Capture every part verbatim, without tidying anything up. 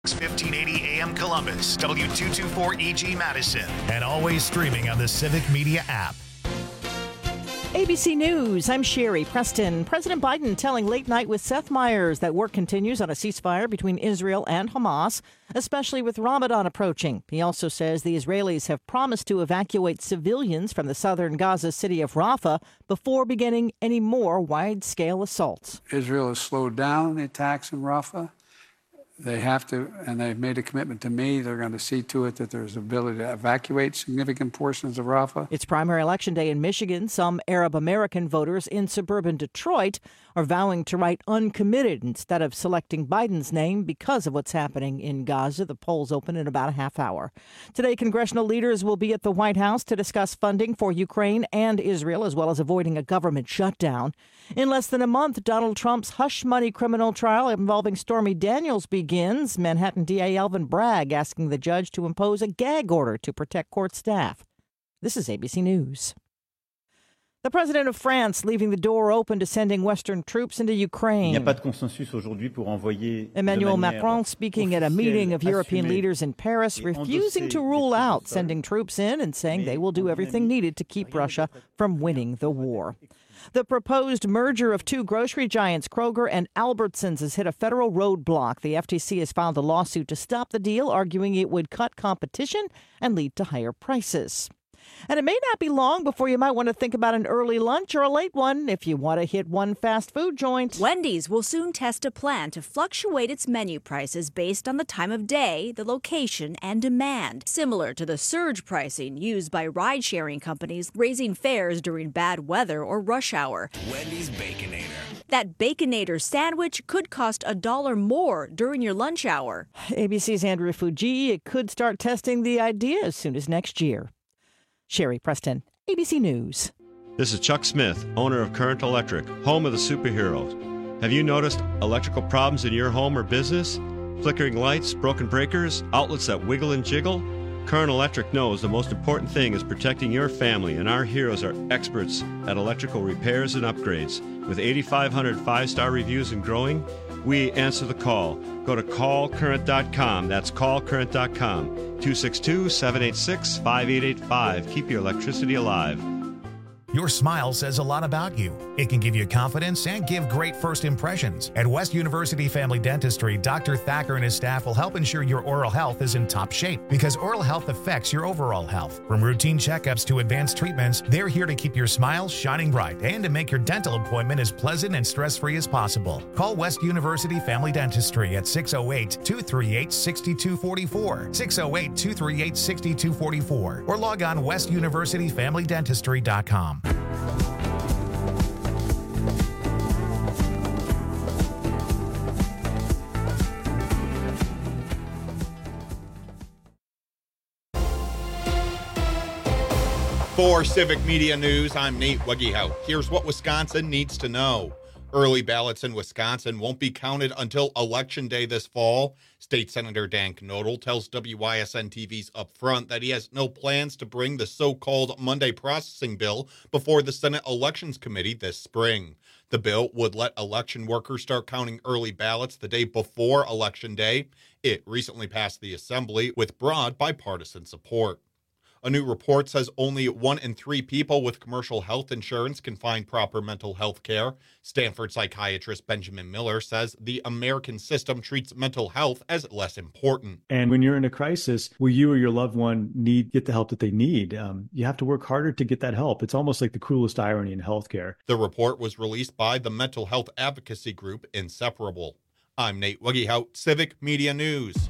fifteen eighty A M Columbus, W two twenty-four E G Madison, and always streaming on the Civic Media app. A B C News, I'm Sherry Preston. President Biden telling Late Night with Seth Meyers that work continues on a ceasefire between Israel and Hamas, especially with Ramadan approaching. He also says the Israelis have promised to evacuate civilians from the southern Gaza city of Rafah before beginning any more wide-scale assaults. Israel has slowed down the attacks in Rafah. They have to, and they've made a commitment to me. They're going to see to it that there's ability to evacuate significant portions of Rafah. It's primary election day in Michigan. Some Arab American voters in suburban Detroit are vowing to write uncommitted instead of selecting Biden's name because of what's happening in Gaza. The polls open in about a half hour. Today, congressional leaders will be at the White House to discuss funding for Ukraine and Israel, as well as avoiding a government shutdown. In less than a month, Donald Trump's hush money criminal trial involving Stormy Daniels begins. Manhattan D A Alvin Bragg asking the judge to impose a gag order to protect court staff. This is A B C News. The president of France leaving the door open to sending Western troops into Ukraine. Emmanuel Macron speaking at a meeting of European leaders in Paris, refusing to rule out sending troops in and saying they will do everything needed to keep Russia from winning the war. The proposed merger of two grocery giants, Kroger and Albertsons, has hit a federal roadblock. The F T C has filed a lawsuit to stop the deal, arguing it would cut competition and lead to higher prices. And it may not be long before you might want to think about an early lunch or a late one if you want to hit one fast food joint. Wendy's will soon test a plan to fluctuate its menu prices based on the time of day, the location, and demand, similar to the surge pricing used by ride-sharing companies raising fares during bad weather or rush hour. Wendy's Baconator. That Baconator sandwich could cost a dollar more during your lunch hour. A B C's Andrew Fuji, it could start testing the idea as soon as next year. Sherry Preston, A B C News. This is Chuck Smith, owner of Current Electric, home of the superheroes. Have you noticed electrical problems in your home or business? Flickering lights, broken breakers, outlets that wiggle and jiggle? Current Electric knows the most important thing is protecting your family, and our heroes are experts at electrical repairs and upgrades. With eighty-five hundred five-star reviews and growing, we answer the call. Go to call current dot com. That's call current dot com. two six two, seven eight six, five eight eight five. Keep your electricity alive. Your smile says a lot about you. It can give you confidence and give great first impressions. At West University Family Dentistry, Doctor Thacker and his staff will help ensure your oral health is in top shape, because oral health affects your overall health. From routine checkups to advanced treatments, they're here to keep your smile shining bright and to make your dental appointment as pleasant and stress-free as possible. Call West University Family Dentistry at six oh eight, two three eight, six two four four, six oh eight, two three eight, six two four four, or log on west university family dentistry dot com. For Civic Media News, I'm Nate Wuggehout. Here's what Wisconsin needs to know. Early ballots in Wisconsin won't be counted until Election Day this fall. State Senator Dan Knodel tells W Y S N T V's Upfront that he has no plans to bring the so-called Monday processing bill before the Senate Elections Committee this spring. The bill would let election workers start counting early ballots the day before Election Day. It recently passed the Assembly with broad bipartisan support. A new report says only one in three people with commercial health insurance can find proper mental health care. Stanford psychiatrist Benjamin Miller says the American system treats mental health as less important. And when you're in a crisis where you or your loved one need get the help that they need, um, you have to work harder to get that help. It's almost like the cruelest irony in healthcare. The report was released by the mental health advocacy group Inseparable. I'm Nate Wuggehout, Civic Media News.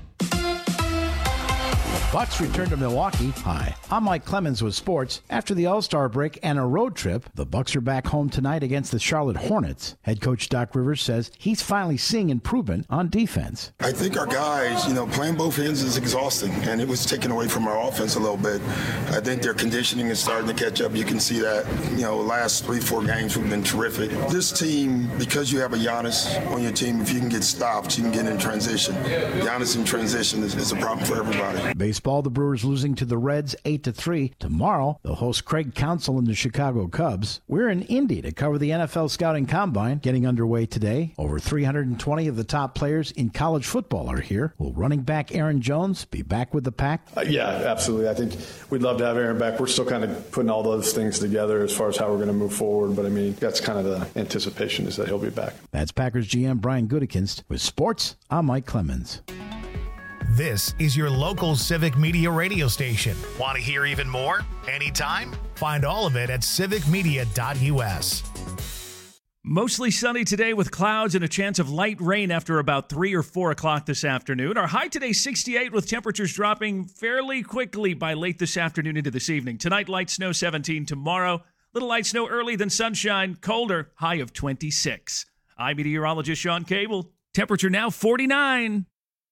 Bucks return to Milwaukee. Hi, I'm Mike Clemens with sports. After the All-Star break and a road trip, the Bucks are back home tonight against the Charlotte Hornets. Head coach Doc Rivers says he's finally seeing improvement on defense. I think our guys, you know, playing both ends is exhausting, and it was taken away from our offense a little bit. I think their conditioning is starting to catch up. You can see that, you know, last three, four games we've been terrific. This team, because you have a Giannis on your team, if you can get stopped, you can get in transition. Giannis in transition is, is a problem for everybody. Baseball Baseball, the Brewers losing to the Reds eight to three. Tomorrow, they'll host Craig Counsell and the Chicago Cubs. We're in Indy to cover the N F L Scouting Combine, getting underway today. Over three hundred twenty of the top players in college football are here. Will running back Aaron Jones be back with the Pack? Uh, yeah, absolutely. I think we'd love to have Aaron back. We're still kind of putting all those things together as far as how we're going to move forward. But, I mean, that's kind of the anticipation is that he'll be back. That's Packers G M Brian Gutekunst. With sports, I'm Mike Clemens. This is your local Civic Media radio station. Want to hear even more? Anytime? Find all of it at civic media dot u s. Mostly sunny today with clouds and a chance of light rain after about three or four o'clock this afternoon. Our high today, sixty-eight, with temperatures dropping fairly quickly by late this afternoon into this evening. Tonight, light snow, seventeen. Tomorrow, little light snow early, then sunshine, colder, high of twenty-six. I'm meteorologist Sean Cable. Temperature now forty-nine.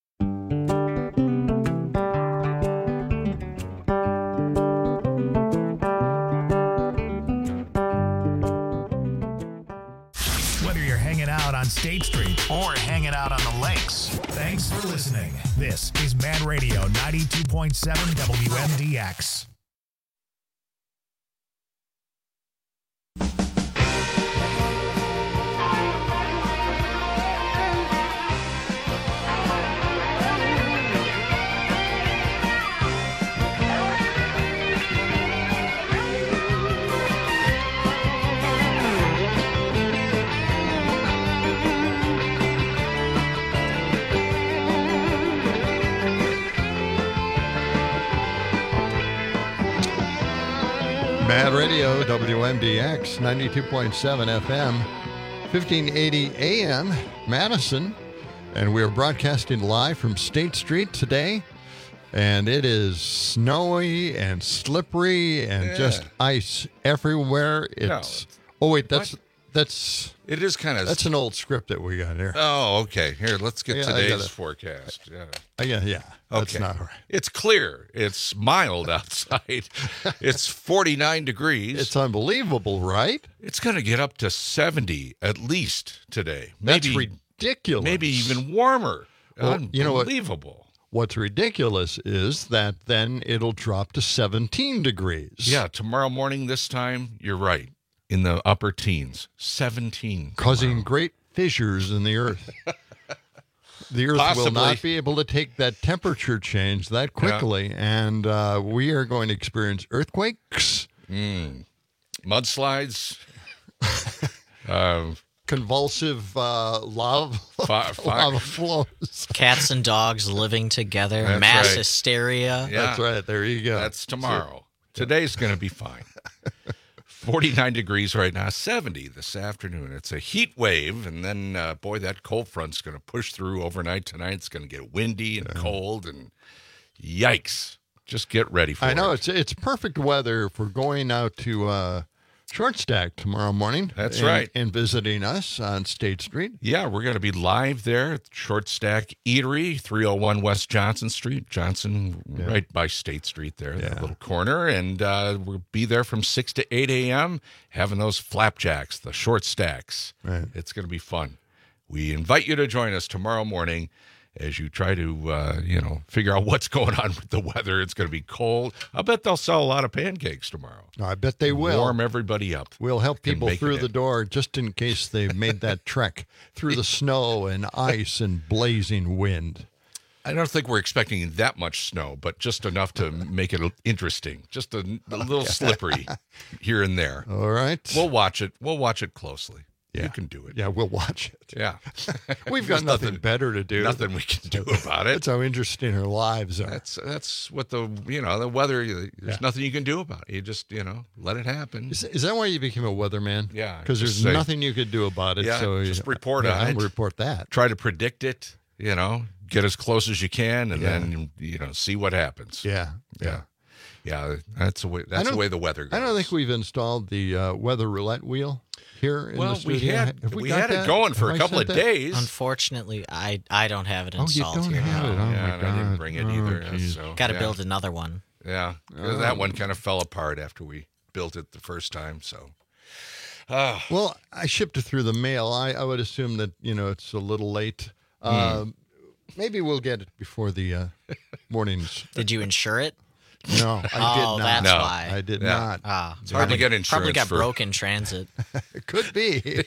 Whether you're hanging out on State Street or hanging out on the lakes, thanks for listening. This is Mad Radio ninety-two point seven W M D X. Mad Radio, W M D X, ninety-two point seven F M, fifteen eighty A M, Madison. And we're broadcasting live from State Street today. And it is snowy and slippery and Yeah. just ice everywhere. It's oh wait, that's What? that's It is kind of. that's an old script that we got here. Oh, okay. Here, let's get Yeah, I today's gotta- forecast. Yeah. Uh, yeah, yeah. That's Okay. not right. It's clear. It's mild outside. It's forty-nine degrees. It's unbelievable, right? It's going to get up to seventy at least today. That's Maybe, ridiculous. maybe even warmer. Well, you know what? Unbelievable. What's ridiculous is that then it'll drop to seventeen degrees. Yeah, tomorrow morning this time, you're right. In the upper teens, seventeen. Causing tomorrow. great fissures in the earth. The earth Possibly. will not be able to take that temperature change that quickly, and uh, we are going to experience earthquakes, Mm. Mudslides. um, convulsive uh, lava, Fi- fi- lava flows. Cats and dogs living together, That's mass right. hysteria. Yeah. That's right. There you go. That's tomorrow. Today's going to be fine. forty-nine degrees right now, seventy this afternoon. It's a heat wave, and then, uh, boy, that cold front's going to push through overnight tonight. It's going to get windy and cold, and yikes. Just get ready for it. I know it's it's perfect weather for going out to uh, Short Stack tomorrow morning. That's and, right. And visiting us on State Street. Yeah, we're going to be live there at Short Stack Eatery, three oh one West Johnson Street. Johnson, Yeah. right by State Street there, Yeah. that little corner. And uh, we'll be there from six to eight a.m. having those flapjacks, the short stacks. Right. It's going to be fun. We invite you to join us tomorrow morning as you try to, uh, you know, figure out what's going on with the weather. It's going to be cold. I'll bet they'll sell a lot of pancakes tomorrow. I bet they will. Warm everybody up. We'll help and people make it through in. the door just in case they've made that trek through the snow and ice and blazing wind. I don't think we're expecting that much snow, but just enough to make it interesting. Just a, a little slippery here and there. All right. We'll watch it. We'll watch it closely. Yeah. You can do it. Yeah, we'll watch it. Yeah. We've got There's nothing, better to do. Nothing we can do about it. That's how interesting our lives are. That's that's what the you know the weather. There's Yeah. nothing you can do about it. You just you know let it happen. Is, is that why you became a weatherman? Yeah, Because just there's say- nothing you could do about it. Yeah, so just you- report yeah, on I'll it. report that. Try to predict it. You know, get as close as you can, and Yeah. then you know see what happens. Yeah, yeah, yeah. That's the way. I That's the don't- way the weather goes. I don't think we've installed the uh, weather roulette wheel here in Well, the we studio. had- Have we got had it that? going for Have a I couple sent of that? days. Unfortunately, I I don't have it Oh, you installed don't here. have it. Oh, yeah, my and I didn't God. bring it Oh, either. geez. so, Got to yeah. build another one. Yeah, Oh. that one kind of fell apart after we built it the first time. So, uh, Well, I shipped it through the mail. I, I would assume that, you know, it's a little late. Hmm. Um, maybe we'll get it before the uh, mornings. Did you insure it? No, I did oh, not. that's No. why. I did Yeah. not. Ah, It's hard to get insurance Probably got for- broke in transit. It could be.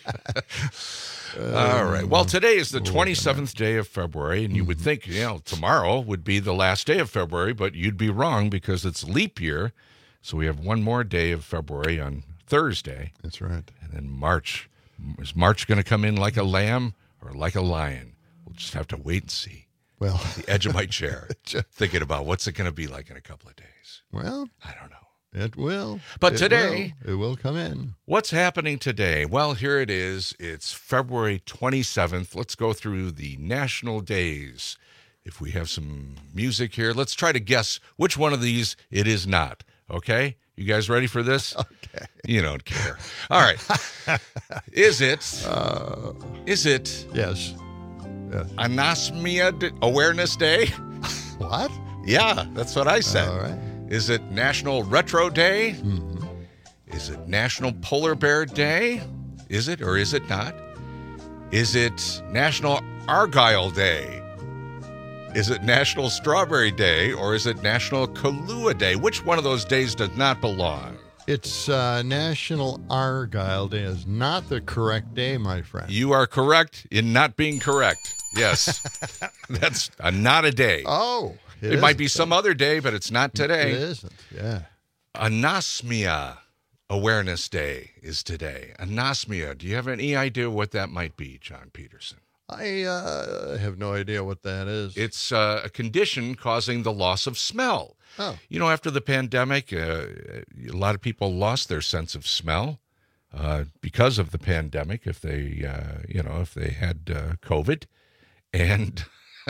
All right. Well, today is the twenty-seventh day of February, and you would think, you know, tomorrow would be the last day of February, but you'd be wrong because it's leap year. So we have one more day of February on Thursday. That's right. And then March. Is March going to come in like a lamb or like a lion? We'll just have to wait and see. Well, the edge of my chair, thinking about what's it going to be like in a couple of days. Well, I don't know. It will. But It today, will. It will come in. What's happening today? Well, here it is. It's February twenty-seventh. Let's go through the national days. If we have some music here, let's try to guess which one of these it is not. Okay? You guys ready for this? Okay. You don't care. All right. Is it? Uh, is it? Yes. Yes. Anosmia D- Awareness Day? What? Yeah, that's what I said. All right. Is it National Retro Day? Mm-hmm. Is it National Polar Bear Day? Is it or is it not? Is it National Argyle Day? Is it National Strawberry Day or is it National Kahlua Day? Which one of those days does not belong? It's uh, National Argyle Day. Is not the correct day, my friend. You are correct in not being correct. Yes. That's a, not a day. Oh. It, it might be some other day, but it's not today. It isn't, yeah. Anosmia Awareness Day is today. Anosmia. Do you have any idea what that might be, John Peterson? I uh, have no idea what that is. It's uh, a condition causing the loss of smell. Oh. You know, after the pandemic, uh, a lot of people lost their sense of smell uh, because of the pandemic, if they, uh, you know, if they had uh, COVID. And...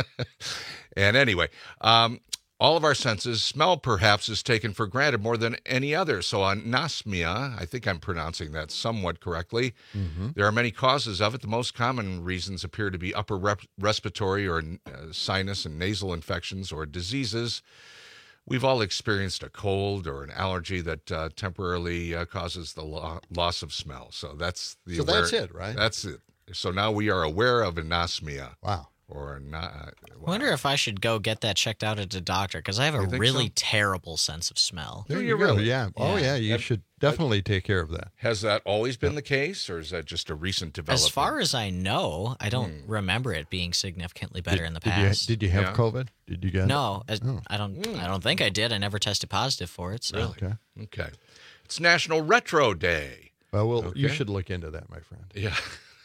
And anyway, um, all of our senses, smell perhaps is taken for granted more than any other. So anosmia, I think I'm pronouncing that somewhat correctly. Mm-hmm. There are many causes of it. The most common reasons appear to be upper rep- respiratory or uh, sinus and nasal infections or diseases. We've all experienced a cold or an allergy that uh, temporarily uh, causes the lo- loss of smell. So that's the So aware- that's it, right? That's it. So now we are aware of anosmia. Wow. Or not. I wonder if I should go get that checked out at a doctor because I have a You think really so? terrible sense of smell. There Do you you go. really? Yeah. Oh, yeah. You Have- should definitely take care of that. Has that always been the case, or is that just a recent development? As far as I know, I don't Hmm. remember it being significantly better in the Did you, past. did you have Yeah. COVID? Did you get no, it? I, Oh. I don't. Hmm. I don't think I did. I never tested positive for it. So. Really? Okay. Okay. It's National Retro Day. Well, well you Okay. should look into that, my friend. Yeah.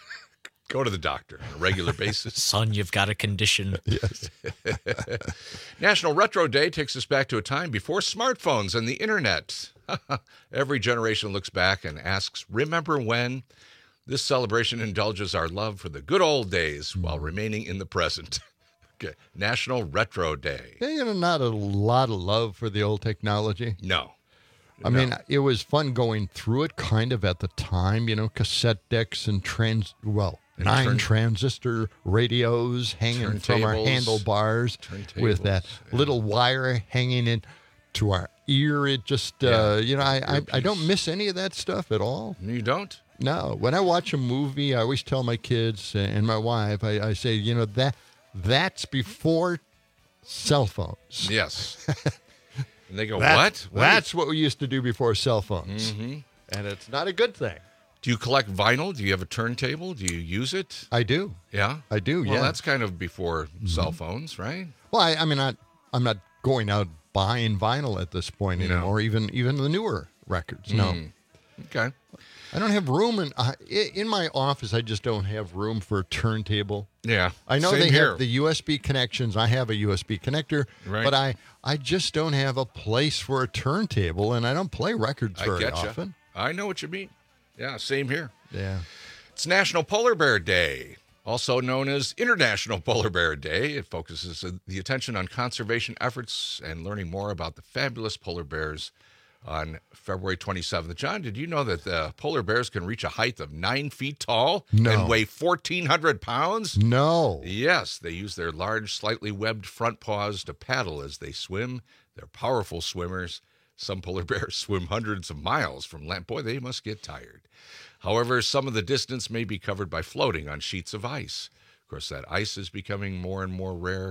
Go to the doctor on a regular basis. Son, you've got a condition. Yes. National Retro Day takes us back to a time before smartphones and the internet. Every generation looks back and asks, remember when? This celebration indulges our love for the good old days while remaining in the present. Okay. National Retro Day. Yeah, you know, not a lot of love for the old technology. No. I No. mean, it was fun going through it kind of at the time, you know, cassette decks and trans, well, And nine turn- transistor radios hanging from our Turntables. handlebars with that Turntables, yeah. little wire hanging in to our ear. It just, uh, you know, I, I, I don't Earpiece. miss any of that stuff at all. You don't? No. When I watch a movie, I always tell my kids and my wife, I, I say, you know, that that's before cell phones. Yes. And they go, That- what? what That's what we used to do before cell phones. Mhm. And it's not a good thing. Do you collect vinyl? Do you have a turntable? Do you use it? I do. Yeah? I do, Well, yeah. that's kind of before cell phones, right? Well, I, I mean, I, I'm not going out buying vinyl at this point No. anymore, even even the newer records. No. Mm. Okay. I don't have room in uh, i- in my office. I just don't have room for a turntable. Yeah. I know Same they here. have the U S B connections. I have a U S B connector, Right. but I I just don't have a place for a turntable, and I don't play records I very getcha. often. I know what you mean. Yeah, same here. Yeah. It's National Polar Bear Day, also known as International Polar Bear Day. It focuses the attention on conservation efforts and learning more about the fabulous polar bears on February twenty-seventh. John, did you know that the polar bears can reach a height of nine feet tall No. and weigh fourteen hundred pounds? No. Yes, they use their large, slightly webbed front paws to paddle as they swim. They're powerful swimmers. Some polar bears swim hundreds of miles from land. Boy, they must get tired. However, some of the distance may be covered by floating on sheets of ice. Of course, that ice is becoming more and more rare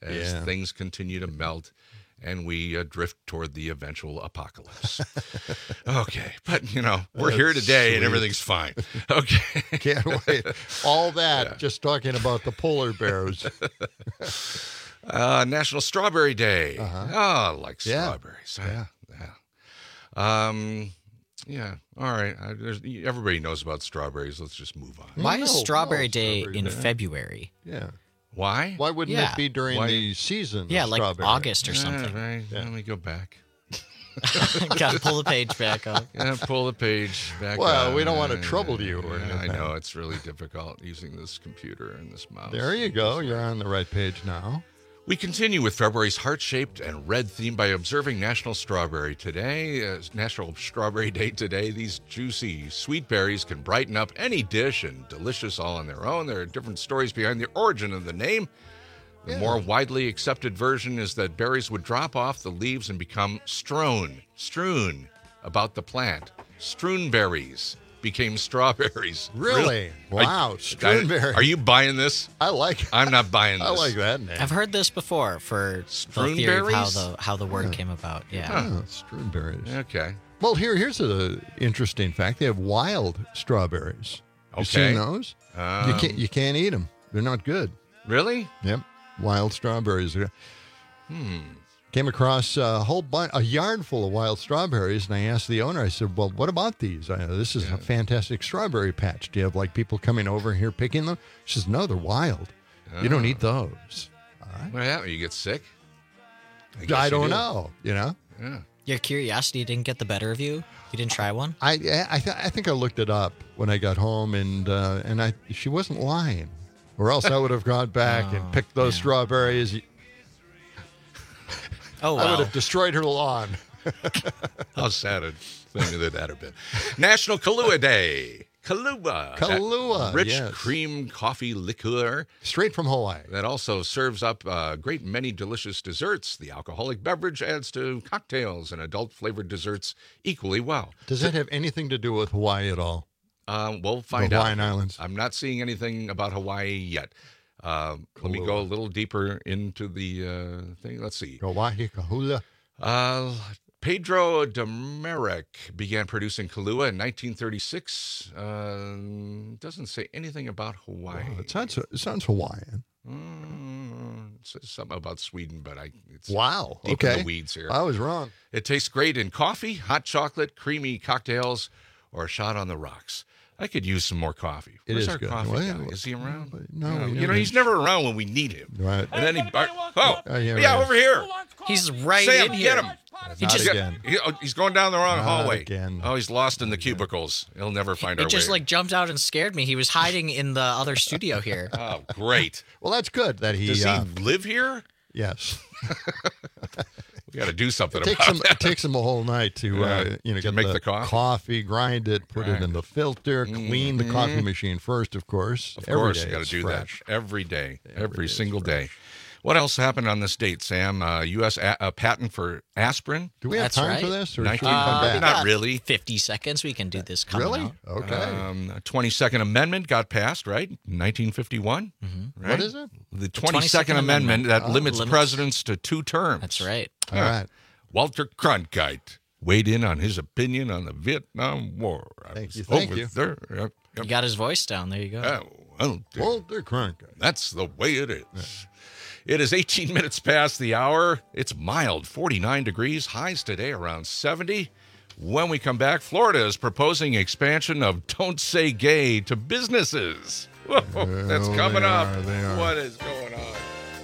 as Yeah. things continue to melt and we uh, drift toward the eventual apocalypse. Okay, but, you know, we're That's here today sweet. and everything's fine. Okay. Can't wait. All that Yeah. just talking about the polar bears. Uh, National Strawberry Day. Uh-huh. Oh, I like Yeah. strawberries. Yeah. yeah. Um, yeah. All right. I, there's, everybody knows about strawberries. Let's just move on. Why No, is no, Strawberry no, Day Strawberry in Day. February? Yeah. Why? Why wouldn't Yeah. it be during Why- the season? Yeah, of like strawberry? August or Yeah, something. right. Yeah. Let me go back. Gotta pull the page back up. Yeah, pull the page back Well, up. we don't want to Uh, trouble you or yeah, I anything. know. It's really difficult using this computer and this mouse. There you go. You're on the right page now. We continue with February's heart-shaped and red theme by observing National Strawberry Today. Uh, National Strawberry Day today. These juicy sweet berries can brighten up any dish and delicious all on their own. There are different stories behind the origin of the name. The Yeah. more widely accepted version is that berries would drop off the leaves and become strown, strewn about the plant. Strewn berries became strawberries. Really? Wow. Are, Strewn berry. Are you buying this? I like. I'm not buying this. I like that name. I've heard this before for the Strewn theory of how berries? the how the word came about. Yeah. Oh, strewn berries. Okay. Well, here, here's an interesting fact. They have wild strawberries. You Okay. seen those? you Um, can't. You can't eat them. They're not good. Really? Yep. Wild strawberries. Hmm. Came across a whole bunch, a yard full of wild strawberries, and I asked the owner. I said, "Well, what about these? I know this is Yeah. a fantastic strawberry patch. Do you have like people coming over here picking them?" She says, "No, they're wild. You don't Oh. eat those." All right. What happened? You get sick? I, guess you don't do. know. You know. Yeah. Your curiosity didn't get the better of you. You didn't try one. I I, th- I think I looked it up when I got home, and uh, and I she wasn't lying, or else I would have gone back Oh, and picked those yeah. strawberries. Oh I would well. have destroyed her lawn. How sad a thing that that have been. National Kahlua Day. Kahlua. Kahlua, That rich yes. cream coffee liqueur Straight from Hawaii. that also serves up a great many delicious desserts. The alcoholic beverage adds to cocktails and adult flavored desserts equally well. Does that have anything to do with Hawaii at all? Um, we'll find The out. Hawaiian Islands. I'm not seeing anything about Hawaii yet. Um, let me go a little deeper into the uh, thing. Let's see. Hawaii Kahula. Uh, Pedro Demeric began producing Kahlua in nineteen thirty-six. Uh, doesn't say anything about Hawaii. It sounds it sounds Hawaiian. Mm, it says something about Sweden, but I it's Wow. deep in Okay. the weeds here. I was wrong. It tastes great in coffee, hot chocolate, creamy cocktails, or a shot on the rocks. I could use some more coffee. It Where's is our good. coffee Well, guy? Is he around? no, you know, we you never- know, he's never around when we need him. Right. And then he, bar- oh, Oh, yeah, yeah, right. over here. He's right Sam, in here. get him. He Not just again. He- oh, he's going down the wrong Not hallway. again. Oh, he's lost in the cubicles. He'll never find our it just way. like jumped out and scared me. He was hiding in the other studio here. Oh, great. Well, that's good that he. Does he uh, live here? yes. We got to do something It takes about him. that. It takes him a whole night to, uh, Yeah, you know, to get make the, the coffee. grind it, put Right. it in the filter, clean the coffee machine first, of course. Of Every course, day you got to it's do fresh. that every day, every, Every day is single day. What else happened on this date, Sam? Uh, U S A- a patent for aspirin. Do we have That's time right. for this, or should we nineteen come Uh, back? we Not got really. fifty seconds. We can do this coming Really? out. Okay. Um, the twenty-second Amendment got passed, right? nineteen fifty-one. Mm-hmm. Right? What is it? The twenty-second twenty-second Amendment, Amendment. that Oh. limits Limits- presidents to two terms. That's right. All right. Walter Cronkite weighed in on his opinion on the Vietnam War. I Thank was you, thank over you. There. Yep, You yep. got his voice down. There you go. Oh, well, dear. Walter Cronkite. That's the way it is. It is eighteen minutes past the hour. It's mild, forty-nine degrees. Highs today around seventy. When we come back, Florida is proposing expansion of Don't Say Gay to businesses. Whoa, that's Oh, coming they up. are, they are. What is going on?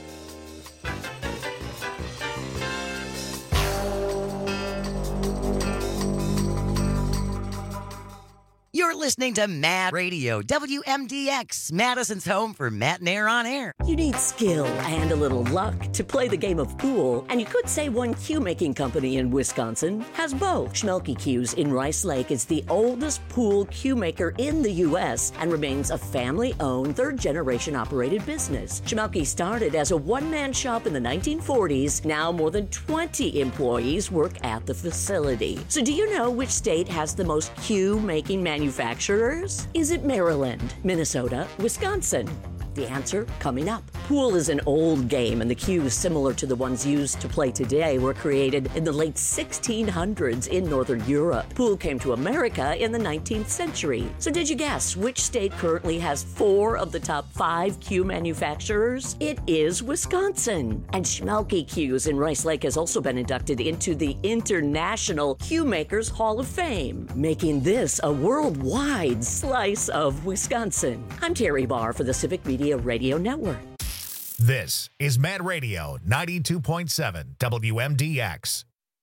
You're listening to Mad Radio, W M D X, Madison's home for Matinee on Air. You need skill and a little luck to play the game of pool, and you could say one cue-making company in Wisconsin has both. Schmelke Cues in Rice Lake is the oldest pool cue maker in the U S and remains a family-owned, third-generation operated business. Schmelke started as a one-man shop in the nineteen forties. Now more than twenty employees work at the facility. So do you know which state has the most cue-making manufacturers? Is it Maryland, Minnesota, Wisconsin? The answer coming up. Pool is an old game, and the cues similar to the ones used to play today were created in the late sixteen hundreds in Northern Europe. Pool came to America in the nineteenth century. So did you guess which state currently has four of the top five cue manufacturers? It is Wisconsin. And Schmelke Cues in Rice Lake has also been inducted into the International Cue Makers Hall of Fame, making this a worldwide slice of Wisconsin. I'm Terry Barr for the Civic Media Radio Network. This is Mad Radio ninety-two point seven W M D X.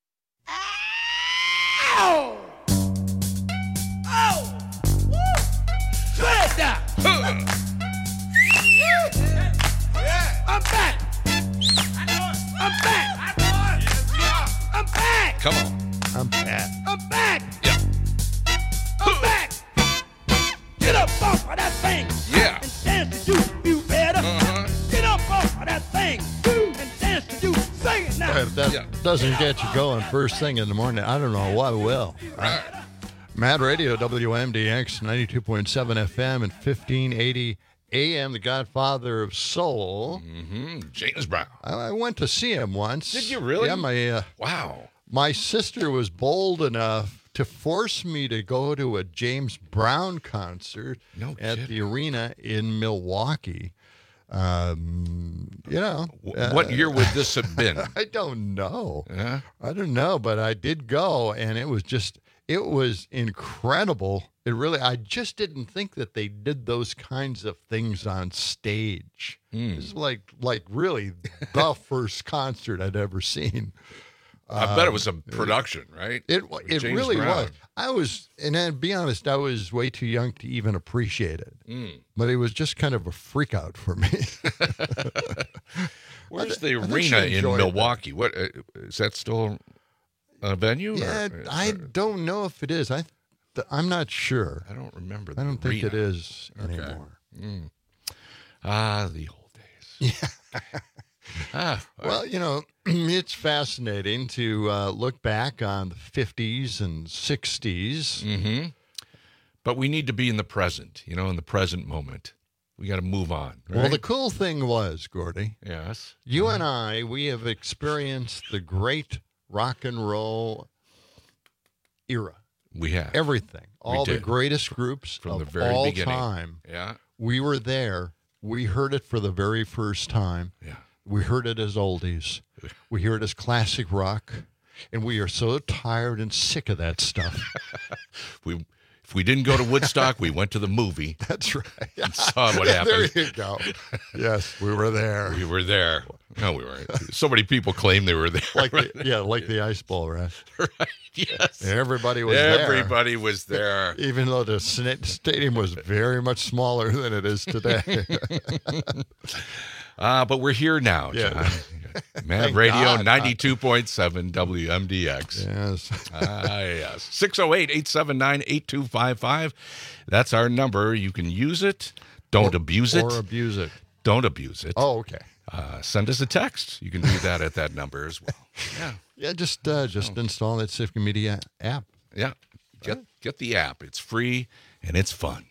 Ow! Oh! Woo! Put it down! Yeah. I'm back! I know it! I'm back! I know it! Yes, I'm back! Come on. I'm back. I'm back! Yeah. I'm back! Get up off of that thing! Yeah. And dance to you, you better! Uh-huh. Get up off of that thing! And dance to you! Sing it now! If that Yeah. doesn't get you going first thing in the morning, I don't know what will. Right. Mad Radio, W M D X, ninety-two point seven F M and fifteen eighty A M, the godfather of soul. Mm-hmm. James Brown. I, I went to see him once. Did you really? Yeah, my, uh, Wow. my sister was bold enough to force me to go to a James Brown concert No at kidding. the arena in Milwaukee. Um, you know. W- what year would this have been? I don't know. Yeah. I don't know, but I did go, and it was just, it was incredible. It really, I just didn't think that they did those kinds of things on stage. Mm. It's like, like really the first concert I'd ever seen. I bet it Um, was a production, right? It With it James really Brown. was. I was, and then to be honest, I was way too young to even appreciate it. Mm. But it was just kind of a freak out for me. Where's I the thi- I think arena she in enjoyed Milwaukee? What uh, is that still a venue? Yeah, or- I or- don't know if it is. I, th- I'm not sure. I don't remember. I The don't think it arena. is Okay. anymore. Mm. Ah, the old days. Yeah. Ah, Well, you know, it's fascinating to uh, look back on the fifties and sixties. Mm-hmm. But we need to be in the present, you know, in the present moment. We got to move on. Right? Well, the cool thing was, Gordy, yes. you and I, we have experienced the great rock and roll era. We have. Everything. All the did. greatest groups From of the very all beginning. time. Yeah. We were there. We heard it for the very first time. Yeah. We heard it as oldies. We hear it as classic rock. And we are so tired and sick of that stuff. we If we didn't go to Woodstock, we went to the movie. That's right. And saw what Yeah, happened. there you go. Yes, we were there. We were there. No, we weren't. So many people claim they were there. Like the, yeah, like the Ice Bowl, right? Right. Yes. Everybody was Everybody there. was there. Even though the stadium was very much smaller than it is today. Uh, but we're here now, John. Yeah. Mad Thank Radio God. ninety-two point seven W M D X. Yes. Ah, yes. six oh eight, eight seven nine, eight two five five. That's our number. You can use it. Don't or, abuse it. Or abuse it. Don't abuse it. Oh, okay. Uh, send us a text. You can do that at that number as well. Yeah. Yeah, just uh, just install that Civic Media app. Yeah. Get get the app. It's free and it's fun.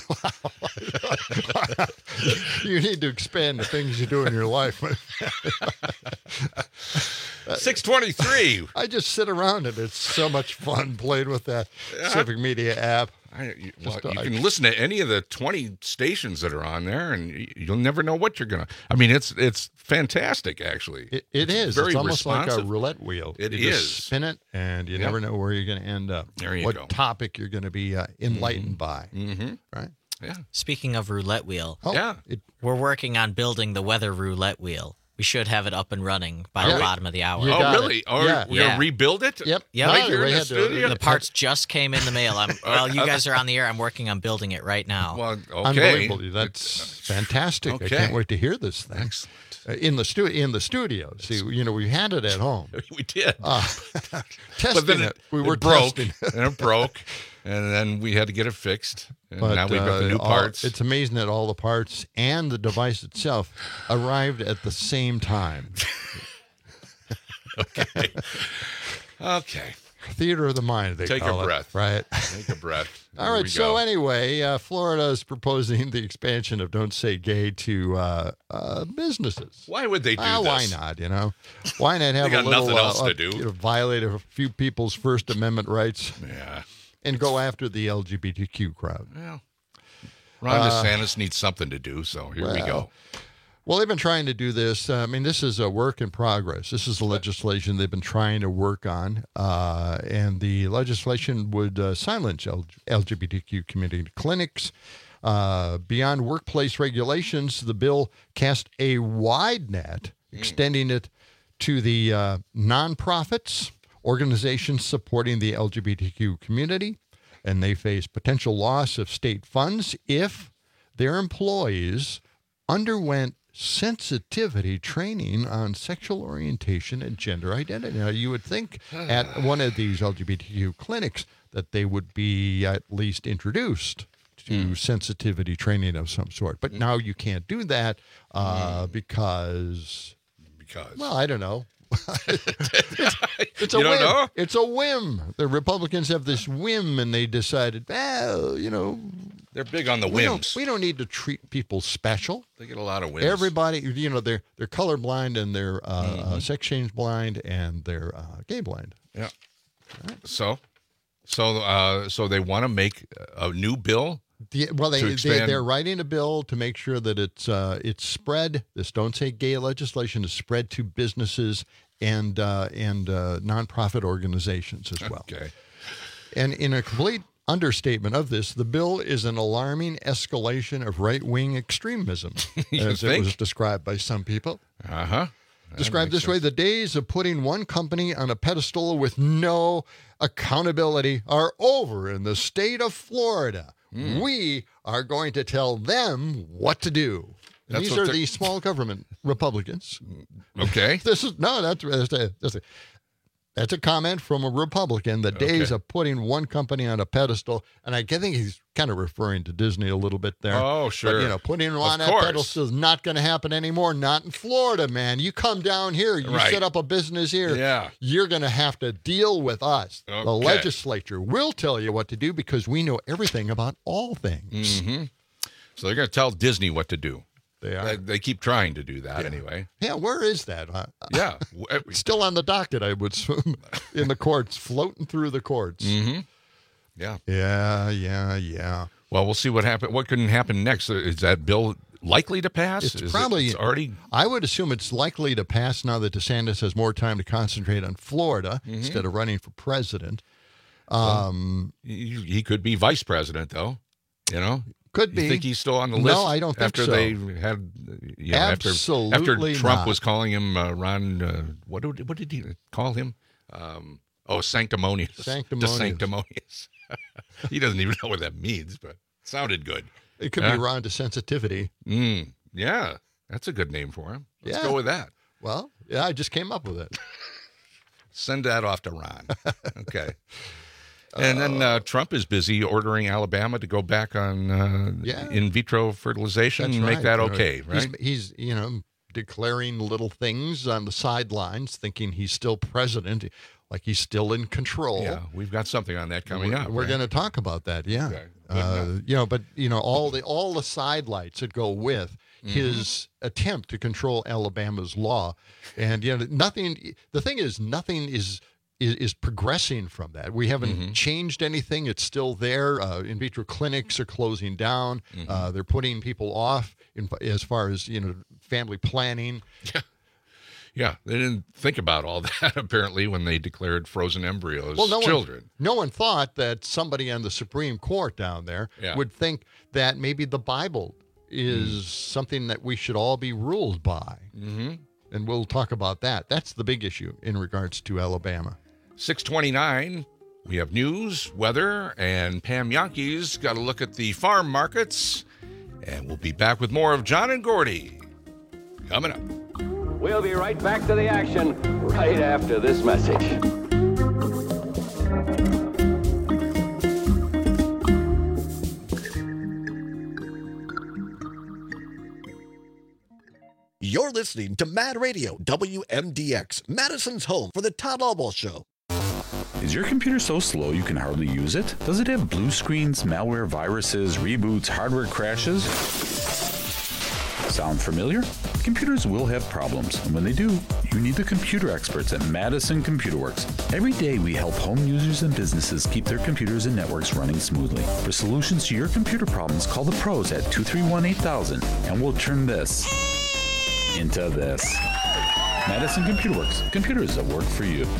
You need to expand the things you do in your life. six twenty-three. I just sit around and it's so much fun playing with that Yeah. Civic Media app. I, you, well, Just, you uh, can listen to any of the twenty stations that are on there, and y- you'll never know what you're gonna. I mean, it's it's fantastic, actually. It, it is. Very It's almost like a responsive. roulette wheel. It you is. Just spin it, and you Yep. never know where you're going to end up. There you what go. topic you're going to be uh, enlightened by. Mm-hmm. Right? Yeah. Speaking of roulette wheel, Oh, Yeah. It, we're working on building the weather roulette wheel. We should have it up and running by Yeah. the bottom of the hour. You Oh, got really? it. Or Yeah. we're gonna Yeah. rebuild it? Yep. Yep. Right No, here we in the had to- studio? The parts just came in the mail. I'm, well, you guys are on the air. I'm working on building it right now. Well, okay. Unbelievable. That's fantastic. Okay. I can't wait to hear this thing. Excellent. Uh, in the stu- in the studio. See, you know, we had it at home. We did. Uh, but testing then it. it, We it were broke, testing. and it broke, and then we had to get it fixed. And But now we've got the uh, new all- parts. it's amazing that all the parts and the device itself arrived at the same time. Okay. Okay. Theater of the mind, they Take call a it, breath. right? Take a breath. All right. So anyway, uh, Florida is proposing the expansion of "Don't Say Gay" to uh, uh, businesses. Why would they do uh, this? Why not? You know, why not have They got a little nothing else uh, to do. You know, violate a few people's First Amendment rights? Yeah. And go after the L G B T Q crowd. Well, Ron Uh, DeSantis needs something to do, so here we well, go. Well, they've been trying to do this. Uh, I mean, this is a work in progress. This is the legislation they've been trying to work on. Uh, and the legislation would uh, silence L- LGBTQ community clinics. Uh, beyond workplace regulations, the bill cast a wide net, mm. extending it to the uh, nonprofits, organizations supporting the L G B T Q community. And they face potential loss of state funds if their employees underwent sensitivity training on sexual orientation and gender identity. Now, you would think at one of these L G B T Q clinics that they would be at least introduced to mm. sensitivity training of some sort. But mm. now you can't do that uh, mm. because... Because? Well, I don't know. it's, it's a you don't whim. know? It's a whim. The Republicans have this whim, and they decided, well, you know... They're big on the we whims. Don't, we don't need to treat people special. They get a lot of whims. Everybody, you know, they're they're colorblind and they're uh, mm-hmm. uh, sex change blind and they're uh, gay blind. Yeah. Right. So, so, uh, so they want to make a new bill. The, well, they, to they they're writing a bill to make sure that it's uh, it's spread. This "Don't Say Gay" legislation is spread to businesses and uh, and uh, nonprofit organizations as well. Okay. And in a complete understatement of this, the bill is an alarming escalation of right-wing extremism, as think? it was described by some people. Uh-huh. Described this way, the days of putting one company on a pedestal with no accountability are over in the state of Florida. Mm. We are going to tell them what to do. That's These what are they're- the small government Republicans. Okay. This is no, that's that's a, that's a, that's a comment from a Republican. The days Okay. of putting one company on a pedestal, and I think he's kind of referring to Disney a little bit there. Oh, But, sure. you know, putting them Of on that course. pedestal is not going to happen anymore. Not in Florida, man. You come down here, you Right. set up a business here. Yeah. You're going to have to deal with us. The Okay. legislature will tell you what to do because we know everything about all things. Mm-hmm. So they're going to tell Disney what to do. They are. They, they keep trying to do that anyway. Yeah, where is that? Uh, Yeah. Still on the docket, I would assume, in the courts, floating through the courts. Mm-hmm. Yeah. Yeah, yeah, yeah. Well, we'll see what happen. What can happen next? Is that bill likely to pass? It's Is it- probably it's already. I would assume it's likely to pass now that DeSantis has more time to concentrate on Florida Mhm. instead of running for president. Um, He, he could be vice president, though. You know, could You be. think he's still on the No, list? I don't think after so. they had, you know, after, Absolutely after Trump not. was calling him uh, Ron. Uh, what did what did he call him? Um, oh, sanctimonious. Sanctimonious. De sanctimonious. He doesn't even know what that means, but it sounded good. It could Huh? be Ron DeSensitivity. Mm, yeah, that's a good name for him. Let's Yeah. go with that. Well, yeah, I just came up with it. Send that off to Ron. Okay. And then uh, Trump is busy ordering Alabama to go back on uh, Yeah. in vitro fertilization That's and make right. that You know, okay, right? He's, he's, you know, declaring little things on the sidelines, thinking he's still president, like he's still in control. Yeah, we've got something on that coming we're, up. We're right? going to talk about that. Yeah. Okay. Uh, you know, but you know, all the all the sidelights that go with Mm-hmm. his attempt to control Alabama's law, and you know, nothing. The thing is, nothing is. Is, is progressing from that. We haven't Mhm. changed anything. It's still there. Uh, in vitro clinics are closing down. Mhm. Uh, they're putting people off in, as far as you know, family planning. Yeah. Yeah, they didn't think about all that apparently when they declared frozen embryos Well, no children. one, no one thought that somebody on the Supreme Court down there Yeah. would think that maybe the Bible is something that we should all be ruled by. Mm-hmm. And we'll talk about that. That's the big issue in regards to Alabama. six twenty-nine, we have news, weather, and Pam Yankees got a look at the farm markets. And we'll be back with more of John and Gordy coming up. We'll be right back to the action right after this message. You're listening to Mad Radio, W M D X, Madison's home for the Todd Albaugh Show. Is your computer so slow you can hardly use it? Does it have blue screens, malware, viruses, reboots, hardware crashes? Sound familiar? Computers will have problems, and when they do, you need the computer experts at Madison Computer Works. Every day we help home users and businesses keep their computers and networks running smoothly. For solutions to your computer problems, call the pros at two three one, eight thousand, and we'll turn this into this. Madison Computer Works. Computers that work for you.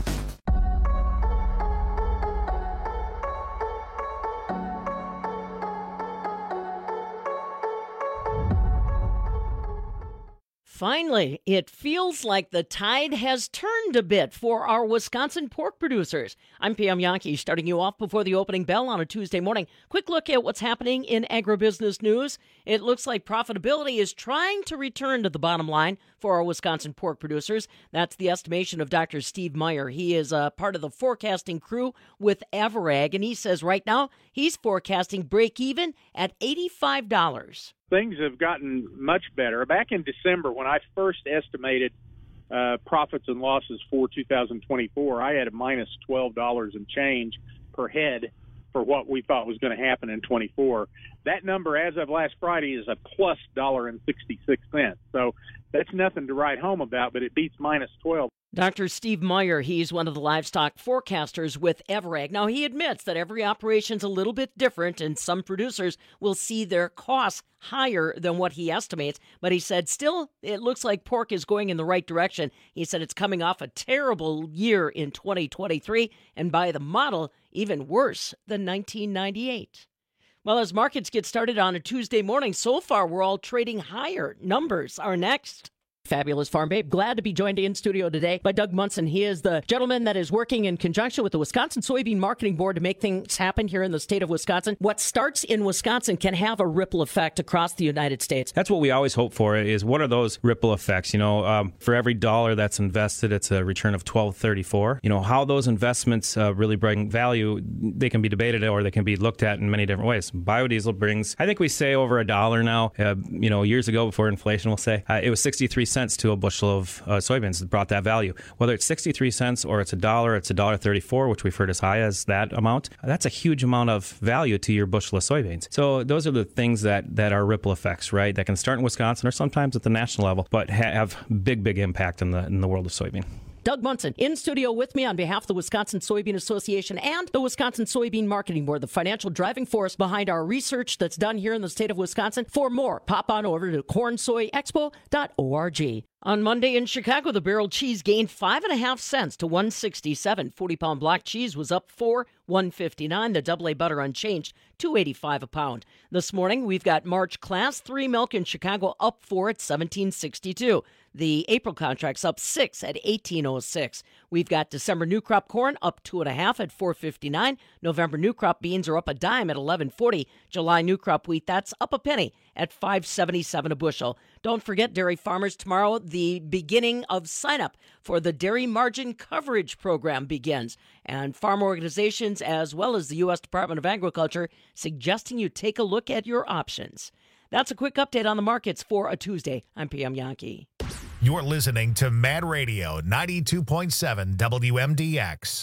Finally, it feels like the tide has turned a bit for our Wisconsin pork producers. I'm Pam Yankee, starting you off before the opening bell on a Tuesday morning. Quick look at what's happening in agribusiness news. It looks like profitability is trying to return to the bottom line for our Wisconsin pork producers. That's the estimation of Doctor Steve Meyer. He is a part of the forecasting crew with Averag, and he says right now he's forecasting break even at eighty-five dollars. Things have gotten much better. Back in December, when I first estimated uh, profits and losses for two thousand twenty-four, I had a minus twelve dollars and change per head for what we thought was going to happen in twenty-four. That number, as of last Friday, is a plus one dollar and sixty-six cents. So that's nothing to write home about, but it beats minus twelve. Doctor Steve Meyer, he's one of the livestock forecasters with Averag. Now, he admits that every operation's a little bit different, and some producers will see their costs higher than what he estimates. But he said, still, it looks like pork is going in the right direction. He said it's coming off a terrible year in twenty twenty-three, and by the model, even worse than nineteen ninety-eight. Well, as markets get started on a Tuesday morning, so far we're all trading higher. Numbers are next. Fabulous Farm Babe, glad to be joined in studio today by Doug Munson. He is the gentleman that is working in conjunction with the Wisconsin Soybean Marketing Board to make things happen here in the state of Wisconsin. What starts in Wisconsin can have a ripple effect across the United States. That's what we always hope for, is what are those ripple effects? You know, um, for every dollar that's invested, it's a return of twelve thirty-four. You know, how those investments uh, really bring value, they can be debated or they can be looked at in many different ways. Biodiesel brings, I think we say over a dollar now. Uh, you know, years ago before inflation, we'll say, uh, it was sixty-three cents to a bushel of uh, soybeans that brought that value. Whether it's sixty-three cents or it's a dollar, it's a dollar thirty-four, which we've heard as high as that amount. That's a huge amount of value to your bushel of soybeans. So those are the things that, that are ripple effects, right? That can start in Wisconsin or sometimes at the national level, but ha- have big, big impact in the in the world of soybean. Doug Munson in studio with me on behalf of the Wisconsin Soybean Association and the Wisconsin Soybean Marketing Board, the financial driving force behind our research that's done here in the state of Wisconsin. For more, pop on over to corn soy expo dot org. On Monday in Chicago, the barrel cheese gained five and a half cents to one sixty-seven. forty-pound block cheese was up four, one fifty-nine. The double A butter unchanged, two eighty-five a pound. This morning, we've got March Class three milk in Chicago up four at seventeen sixty-two. The April contract's up six at eighteen oh six. We've got December new crop corn up two and a half at four fifty-nine. November new crop beans are up a dime at eleven forty. July new crop wheat, that's up a penny at five seventy-seven a bushel. Don't forget, dairy farmers, tomorrow the beginning of sign-up for the Dairy Margin Coverage Program begins. And farm organizations, as well as the U S Department of Agriculture, suggesting you take a look at your options. That's a quick update on the markets for a Tuesday. I'm Pam Yankee. You're listening to Mad Radio ninety-two point seven W M D X.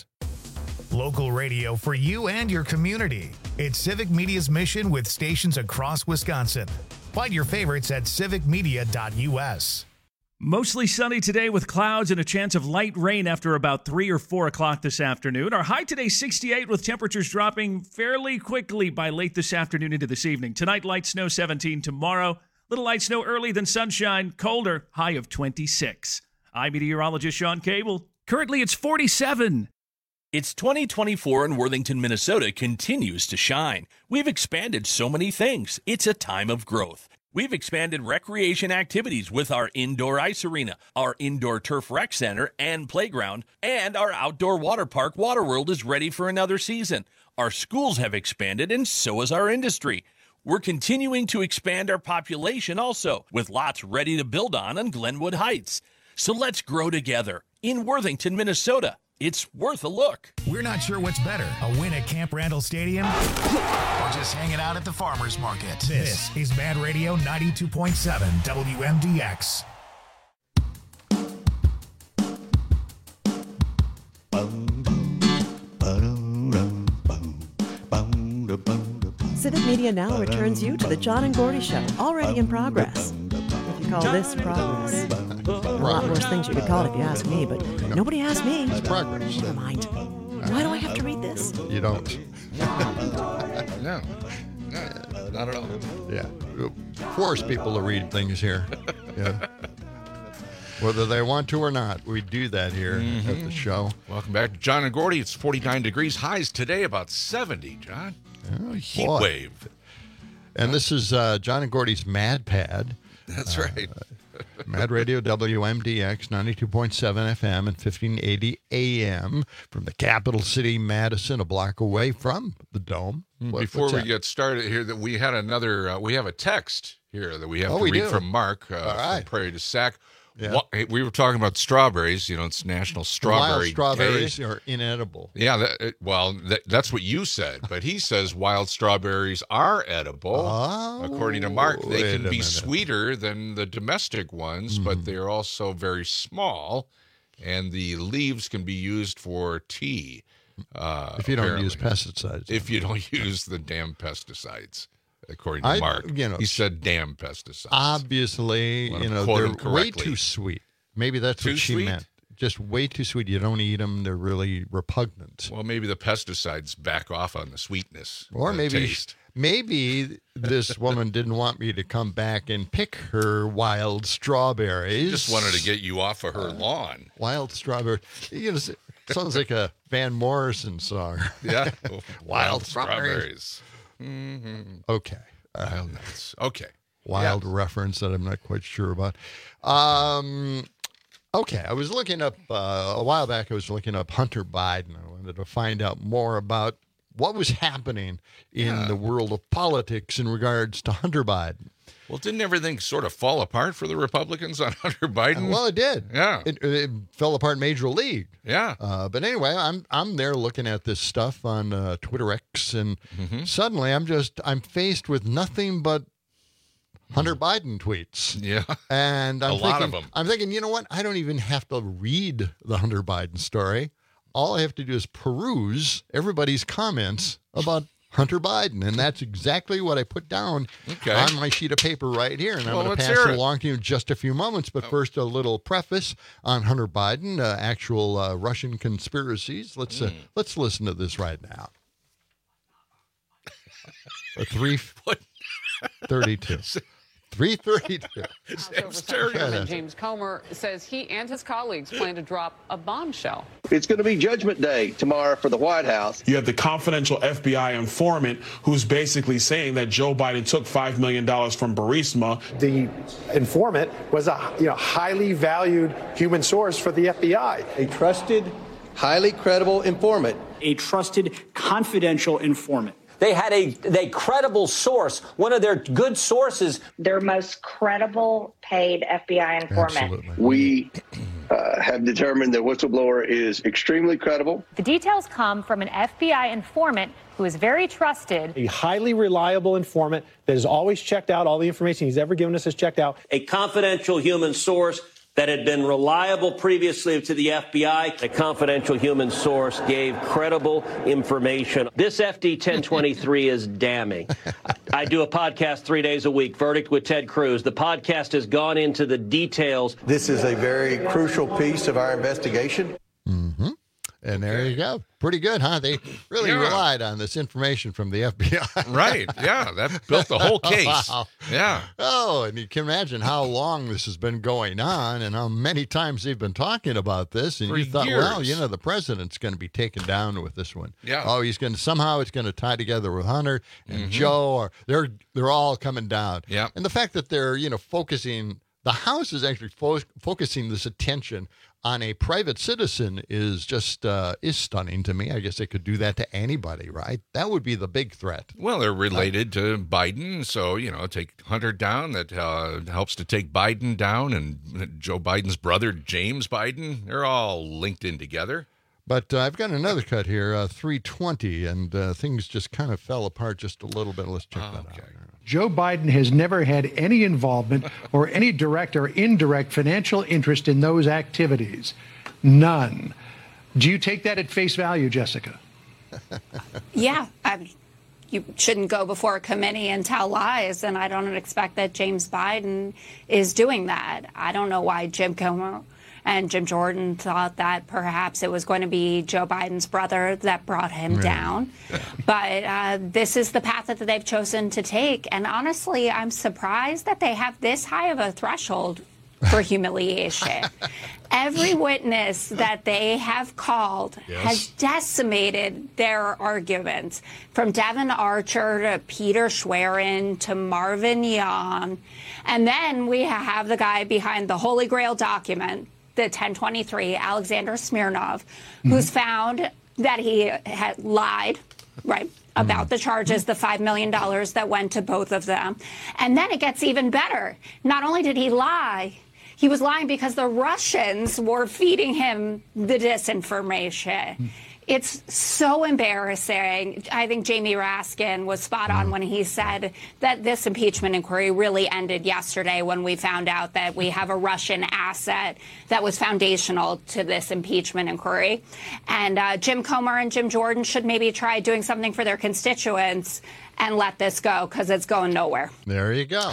Local radio for you and your community. It's Civic Media's mission with stations across Wisconsin. Find your favorites at civic media dot U S. Mostly sunny today with clouds and a chance of light rain after about three or four o'clock this afternoon. Our high today, sixty-eight, with temperatures dropping fairly quickly by late this afternoon into this evening. Tonight, light snow, seventeen. Tomorrow, little light snow early, then sunshine, colder, high of twenty-six. I'm meteorologist Sean Cable. Currently, it's forty-seven. It's twenty twenty-four and Worthington, Minnesota continues to shine. We've expanded so many things. It's a time of growth. We've expanded recreation activities with our indoor ice arena, our indoor turf rec center and playground, and our outdoor water park, Waterworld, is ready for another season. Our schools have expanded, and so has our industry. We're continuing to expand our population also, with lots ready to build on on Glenwood Heights. So let's grow together in Worthington, Minnesota. It's worth a look. We're not sure what's better, a win at Camp Randall Stadium or just hanging out at the farmer's market. This, this is Mad Radio ninety-two point seven W M D X. Civic Media now returns you to the John and Gordy Show, already in progress. If you call this progress, a lot worse things you could call it if you ask me, but nobody asked me. It's progress. Never mind. Why do I have to read this? You don't. No. No, not at all. Yeah. Force people to read things here. Yeah. Whether they want to or not, we do that here mm-hmm. at the show. Welcome back to John and Gordy. It's forty-nine degrees. Highs today about seventy, John. Oh, Heat boy. wave. And this is uh, John and Gordy's Mad Pad. That's uh, right. Mad Radio W M D X ninety-two point seven F M and fifteen eighty A M from the capital city, Madison, a block away from the Dome. What, Before we get started here, that we had another, uh, we have a text here that we have oh, to we read do. from Mark uh, All right. from Prairie du Sac. Yeah. What, we were talking about strawberries. You know, it's National Strawberry Wild strawberries Day. are inedible. Yeah, that, well, that, that's what you said, but he says wild strawberries are edible. Oh, According to Mark, they wait can a be minute. sweeter than the domestic ones, Mm. but they're also very small, and the leaves can be used for tea. Uh, If you don't apparently. use pesticides. If you don't use the damn pesticides, according to I- Mark. you know, he said damn pesticides. Obviously, Let you him know, quote they're him way correctly. too sweet. Maybe that's Too what she sweet? meant. Just way too sweet. You don't eat them. They're really repugnant. Well, maybe the pesticides back off on the sweetness. Or the maybe taste. maybe this woman didn't want me to come back and pick her wild strawberries. Just wanted to get you off of her lawn. Wild strawberry. You know, it sounds like a Van Morrison song. Yeah. Wild strawberries. Mm-hmm. Okay. Wild nuts. Okay. Wild reference that I'm not quite sure about. Um, okay, I was looking up uh, a while back. I was looking up Hunter Biden. I wanted to find out more about what was happening in Yeah. the world of politics in regards to Hunter Biden. Well, didn't everything sort of fall apart for the Republicans on Hunter Biden? Well, it did. Yeah. It, it fell apart major league. Yeah. Uh, but anyway, I'm I'm there looking at this stuff on uh, Twitter X, and Mm-hmm. suddenly I'm just I'm faced with nothing but Hunter Biden tweets. Yeah. And I'm A thinking, lot of 'em. I'm thinking, you know what? I don't even have to read the Hunter Biden story. All I have to do is peruse everybody's comments about Hunter Biden, and that's exactly what I put down Okay. on my sheet of paper right here. And Well, I'm going to let's pass hear it it. along to you in just a few moments. But first, a little preface on Hunter Biden, uh, actual uh, Russian conspiracies. Let's uh, let's listen to this right now. A three thirty-two. three thirty-two. Chairman James Comer says he and his colleagues plan to drop a bombshell. It's going to be Judgment Day tomorrow for the White House. You have the confidential F B I informant who's basically saying that Joe Biden took five million dollars from Burisma. The informant was a you know highly valued human source for the F B I. A trusted, highly credible informant. A trusted, confidential informant. They had a they credible source, one of their good sources. Their most credible paid F B I informant. Absolutely. We uh, have determined that whistleblower is extremely credible. The details come from an F B I informant who is very trusted. A highly reliable informant that has always checked out all the information he's ever given us has checked out. A confidential human source that had been reliable previously to the F B I. A confidential human source gave credible information. This F D ten twenty-three is damning. I do a podcast three days a week, Verdict with Ted Cruz. The podcast has gone into the details. This is a very crucial piece of our investigation. Mm-hmm. And there you go. Pretty good, huh? They really Yeah. relied on this information from the F B I. Right. Yeah. That built the whole case. Wow. Yeah. Oh, and you can imagine how long this has been going on and how many times they've been talking about this. And For you thought, well, years. you know, the president's going to be taken down with this one. Yeah. Oh, he's going to somehow it's going to tie together with Hunter and Mhm. Joe, or they're they're all coming down. Yeah. And the fact that they're you know focusing, the House is actually fo- focusing this attention on a private citizen is just uh, is stunning to me. I guess they could do that to anybody, right? That would be the big threat. Well, they're related to Biden, so you know, take Hunter down. That uh, helps to take Biden down, and Joe Biden's brother James Biden. They're all linked in together. But uh, I've got another cut here, uh, three twenty, and uh, things just kind of fell apart just a little bit. Let's check that out. Joe Biden has never had any involvement or any direct or indirect financial interest in those activities. None. Do you take that at face value, Jessica? Yeah, I, you shouldn't go before a committee and tell lies, and I don't expect that James Biden is doing that. I don't know why Jim Comer and Jim Jordan thought that perhaps it was going to be Joe Biden's brother that brought him Right. down. But uh, this is the path that they've chosen to take. And honestly, I'm surprised that they have this high of a threshold for humiliation. Every witness that they have called Yes. has decimated their arguments, from Devin Archer to Peter Schwerin to Marvin Young. And then we have the guy behind the Holy Grail document, the ten twenty-three, Alexander Smirnov, mm-hmm. who's found that he had lied, right, about mm-hmm. the charges, the five million dollars that went to both of them. And then it gets even better. Not only did he lie, he was lying because the Russians were feeding him the disinformation. Mm. It's so embarrassing. I think Jamie Raskin was spot on when he said that this impeachment inquiry really ended yesterday when we found out that we have a Russian asset that was foundational to this impeachment inquiry. And uh, Jim Comer and Jim Jordan should maybe try doing something for their constituents and let this go, because it's going nowhere. There you go.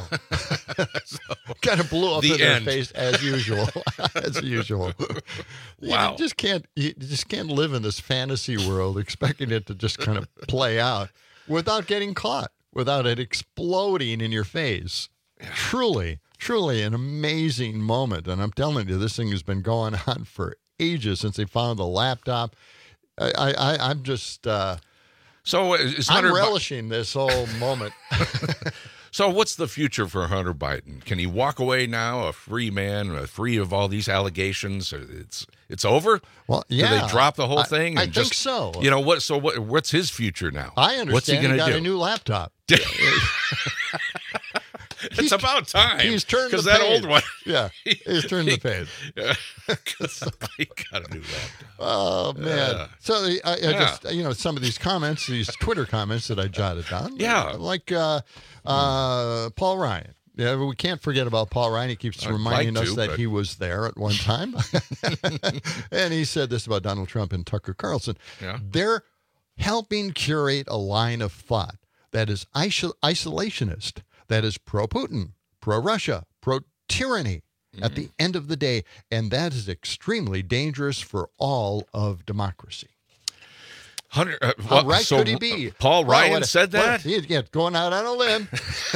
Kind of blew up The in their end. face as usual. As usual. Wow. You just can't. You just can't live in this fantasy world expecting it to just kind of play out without getting caught, without it exploding in your face. Truly, truly an amazing moment. And I'm telling you, this thing has been going on for ages since they found the laptop. I, I, I'm just. Uh, So is I'm Hunter Bi- relishing this whole moment. So what's the future for Hunter Biden? Can he walk away now, a free man, uh, free of all these allegations? It's it's over. Well, Do yeah. they drop the whole I- thing? I and think just, so. You know what? So what? What's his future now? I understand What's he going got to do? a new laptop. It's about time. He's turned the because that page. old one. Yeah, he's turned the page. Because he got a new laptop. Oh man! Yeah. So I, I Yeah. just you know some of these comments, these Twitter comments that I jotted down. Yeah. like uh, uh, Paul Ryan. Yeah, we can't forget about Paul Ryan. He keeps I'd reminding like us to, that but- he was there at one time, and he said this about Donald Trump and Tucker Carlson. Yeah. They're helping curate a line of thought that is isol- isolationist, that is pro-Putin, pro-Russia, pro-tyranny at the end of the day, and that is extremely dangerous for all of democracy. Hunter, uh, How what- right so could he be? Paul Well, Ryan what- said what- that? He's yeah, going out on a limb.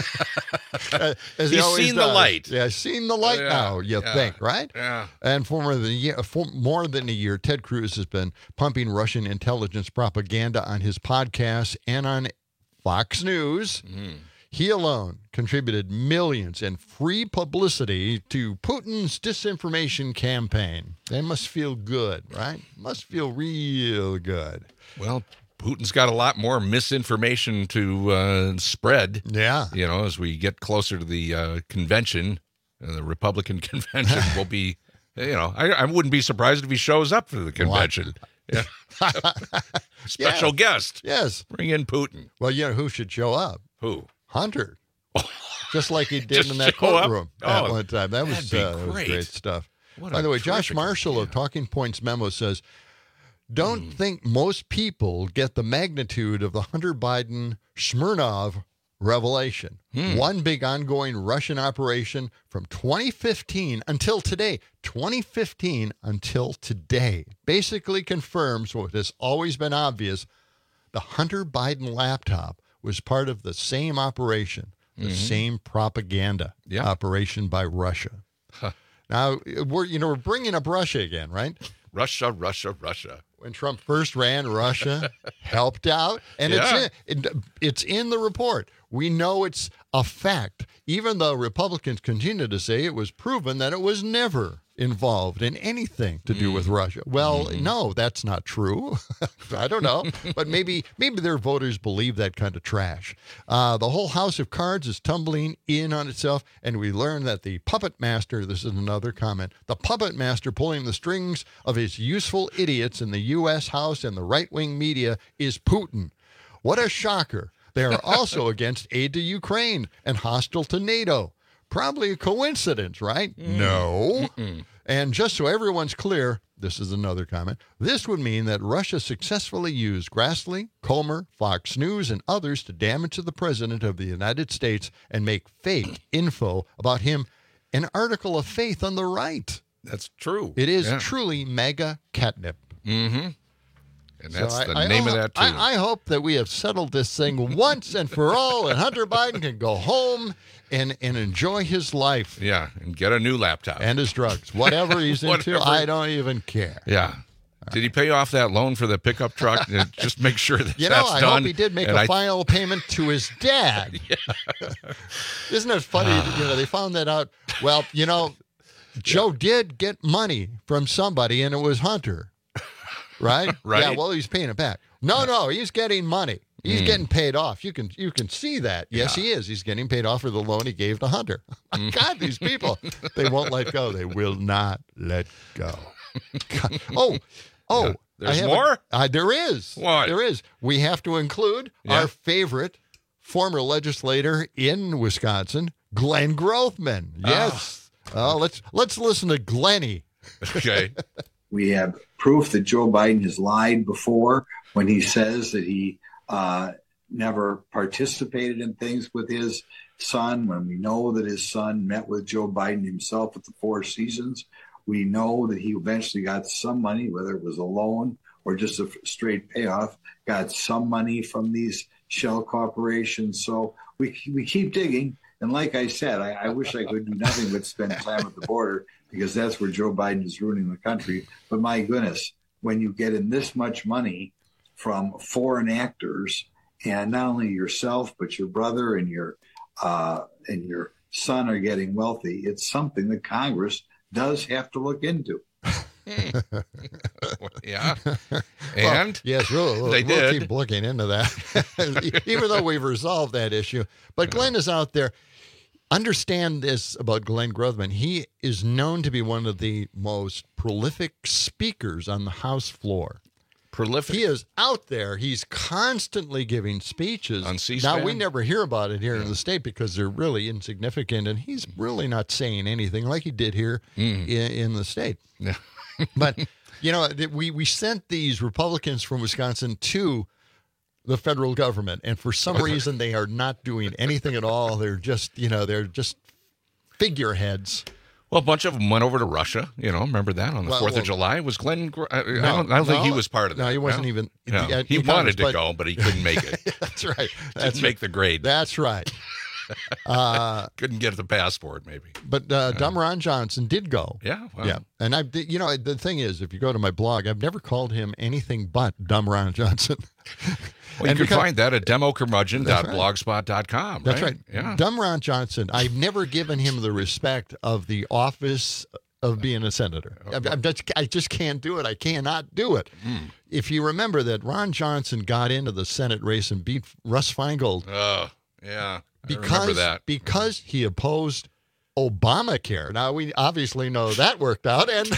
Uh, as he He's always seen the does. light. Yeah, seen the light Yeah, now, you yeah, think, right? yeah. And for more than a year, for more than a year, Ted Cruz has been pumping Russian intelligence propaganda on his podcast and on Fox News. Mm. He alone contributed millions in free publicity to Putin's disinformation campaign. They must feel good, right? Must feel real good. Well, Putin's got a lot more misinformation to uh, spread. Yeah. You know, as we get closer to the uh, convention, uh, the Republican convention will be, you know, I, I wouldn't be surprised if he shows up for the convention. Yeah. Special Yeah. guest. Yes. Bring in Putin. Well, you know who should show up? Who? Hunter. Just like he did Just in that show up? courtroom at Oh, one time. That was, that'd be uh, that was great. great stuff. What By a the way, Josh terrific Marshall of Talking Points Memo says, don't Hmm. think most people get the magnitude of the Hunter Biden Smirnov revelation. Hmm. One big ongoing Russian operation from twenty fifteen until today. twenty fifteen until today. Basically confirms what has always been obvious. The Hunter Biden laptop was part of the same operation, the Mhm. same propaganda Yeah. operation by Russia. Huh. Now, we're, you know, we're bringing up Russia again, right? Russia, Russia, Russia. When Trump first ran, Russia helped out, and Yeah. it's in, it, it's in the report. We know it's a fact, even though Republicans continue to say it was proven that it was never involved in anything to do with Russia. Well, no, that's not true. I don't know, but maybe maybe their voters believe that kind of trash. Uh, the whole house of cards is tumbling in on itself, and we learn that the puppet master, this is another comment, the puppet master pulling the strings of his useful idiots in the U S House and the right-wing media is Putin. What a shocker. They are also against aid to Ukraine and hostile to NATO. Probably a coincidence, right? No. Mm-mm. And just so everyone's clear, this is another comment, this would mean that Russia successfully used Grassley, Comer, Fox News, and others to damage the president of the United States and make fake info about him an article of faith on the right. That's true. It is yeah. truly mega catnip. Mm-hmm. And that's so the I, name I, of that, too. I, I hope that we have settled this thing once and for all, and Hunter Biden can go home and, and enjoy his life. Yeah, and get a new laptop. And his drugs. Whatever he's into, Whatever. I don't even care. Yeah. Did he pay off that loan for the pickup truck? Just make sure that you know, that's I done. hope he did make and a I... final payment to his dad. Isn't it funny? You know, they found that out. Well, you know, Joe yeah. did get money from somebody, and it was Hunter. Right? Right. Yeah, well, he's paying it back. No, no, he's getting money. He's Mm. getting paid off. You can you can see that. Yes, Yeah. he is. He's getting paid off for the loan he gave to Hunter. Mm. God, these people, they won't let go. They will not let go. God. Oh, oh. Yeah. There's I have more? A, uh, there is. What? There is. We have to include Yeah. our favorite former legislator in Wisconsin, Glenn Grothman. Yes. Oh, oh let's let's listen to Glenny. Okay. We have proof that Joe Biden has lied before when he says that he uh, never participated in things with his son, when we know that his son met with Joe Biden himself at the Four Seasons. We know that he eventually got some money, whether it was a loan or just a straight payoff, got some money from these shell corporations. So we we keep digging. And like I said, I, I wish I could do nothing but spend time at the border, because that's where Joe Biden is ruining the country. But my goodness, when you get in this much money from foreign actors, and not only yourself, but your brother and your uh, and your son are getting wealthy, it's something that Congress does have to look into. Yeah. And? Well, yes, we'll, we'll, they we'll did. keep looking into that, even though we've resolved that issue. But Glenn is out there. Understand this about Glenn Grothman. He is known to be one of the most prolific speakers on the House floor. Prolific. He is out there. He's constantly giving speeches. On C-SPAN? Now, we never hear about it here yeah. in the state because they're really insignificant, and he's really not saying anything like he did here mm. in, in the state. Yeah. But, you know, we, we sent these Republicans from Wisconsin to the federal government, and for some reason they are not doing anything at all. They're just, you know, they're just figureheads. Well, a bunch of them went over to Russia. You know, remember that on the Well, fourth well, of July? Was Glenn? I, I no, don't, I don't think no, he was part of that. No, he wasn't no? even. No. Yeah, he he wanted was, to but- go, but he couldn't make it. That's right. That's Didn't make the grade. That's right. Uh, Couldn't get the passport, maybe. But uh, Dumb Ron Johnson did go. Yeah, wow. Yeah. And I, you know, the thing is, if you go to my blog, I've never called him anything but Dumb Ron Johnson. Well, you And can because- find that at demo curmudgeon dot blogspot dot com. That's right. Yeah. Dumb Ron Johnson, I've never given him the respect of the office of being a senator. I, I, just, I just can't do it. I cannot do it. Mm. If you remember that Ron Johnson got into the Senate race and beat Russ Feingold Oh, yeah. I remember because, that. because he opposed Obamacare. Now, we obviously know that worked out, and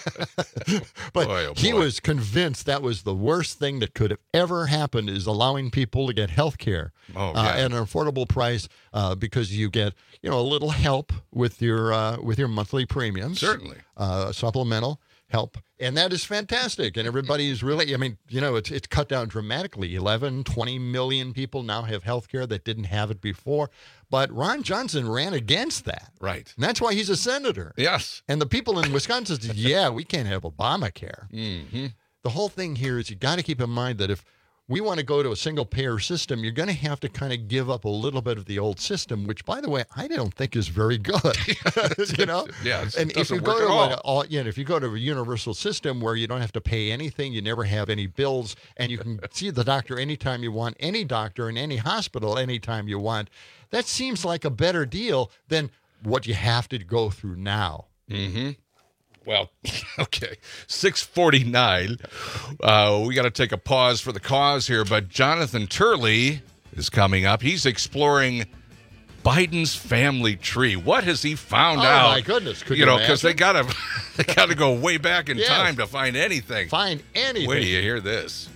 but Boy, oh he boy. was convinced that was the worst thing that could have ever happened, is allowing people to get health care Oh, uh, yeah. at an affordable price, uh, because you get, you know, a little help with your uh, with your monthly premiums. Certainly. Uh, supplemental help. And that is fantastic. And everybody is really, I mean, you know, it's it's cut down dramatically. eleven, twenty million people now have health care that didn't have it before. But Ron Johnson ran against that. Right. And that's why he's a senator. Yes. And the people in Wisconsin said, yeah, we can't have Obamacare. Mm-hmm. The whole thing here is you got to keep in mind that if we want to go to a single payer system, you're going to have to kind of give up a little bit of the old system, which, by the way, I don't think is very good. you know, Yeah, it and if doesn't you go work to at all. like, all, you know, if you go to a universal system where you don't have to pay anything, you never have any bills, and you can see the doctor anytime you want, any doctor in any hospital anytime you want, that seems like a better deal than what you have to go through now. Mm-hmm. Well, okay, six forty-nine. Uh, we got to take a pause for the cause here, but Jonathan Turley is coming up. He's exploring Biden's family tree. What has he found Oh, out? my goodness. Could you you know, because they imagine? gotta they gotta go way back in Yes. time to find anything. Find anything. Wait till you hear this.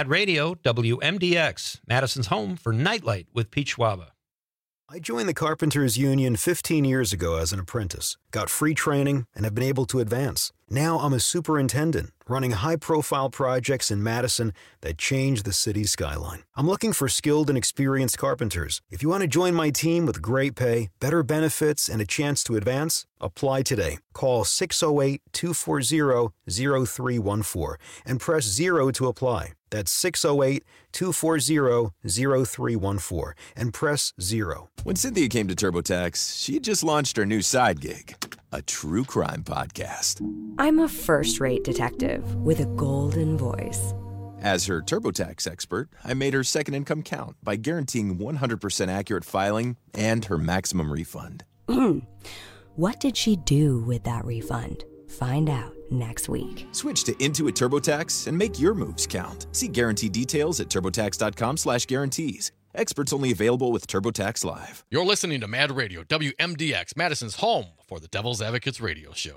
Mad Radio, W M D X, Madison's home for Nightlight with Pete Schwaba. I joined the Carpenters Union fifteen years ago as an apprentice, got free training, and have been able to advance. Now I'm a superintendent, running high-profile projects in Madison that change the city's skyline. I'm looking for skilled and experienced carpenters. If you want to join my team with great pay, better benefits, and a chance to advance, apply today. Call six oh eight, two four zero, zero three one four and press zero to apply. That's six oh eight, two four zero, zero three one four and press zero. When Cynthia came to TurboTax, she had just launched her new side gig, a true crime podcast. I'm a first-rate detective with a golden voice. As her TurboTax expert, I made her second income count by guaranteeing one hundred percent accurate filing and her maximum refund. What did she do with that refund? Find out next week. Switch to Intuit TurboTax and make your moves count. See guarantee details at TurboTax.com slash guarantees. Experts only available with TurboTax Live. You're listening to Mad Radio, W M D X, Madison's home for the Devil's Advocates radio show.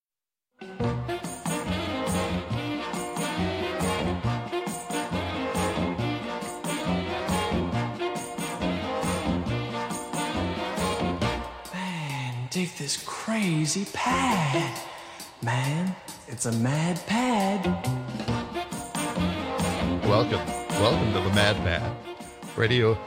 Man, dig this crazy pad. Man, it's a mad pad. Welcome. Welcome to the Mad Pad. Radio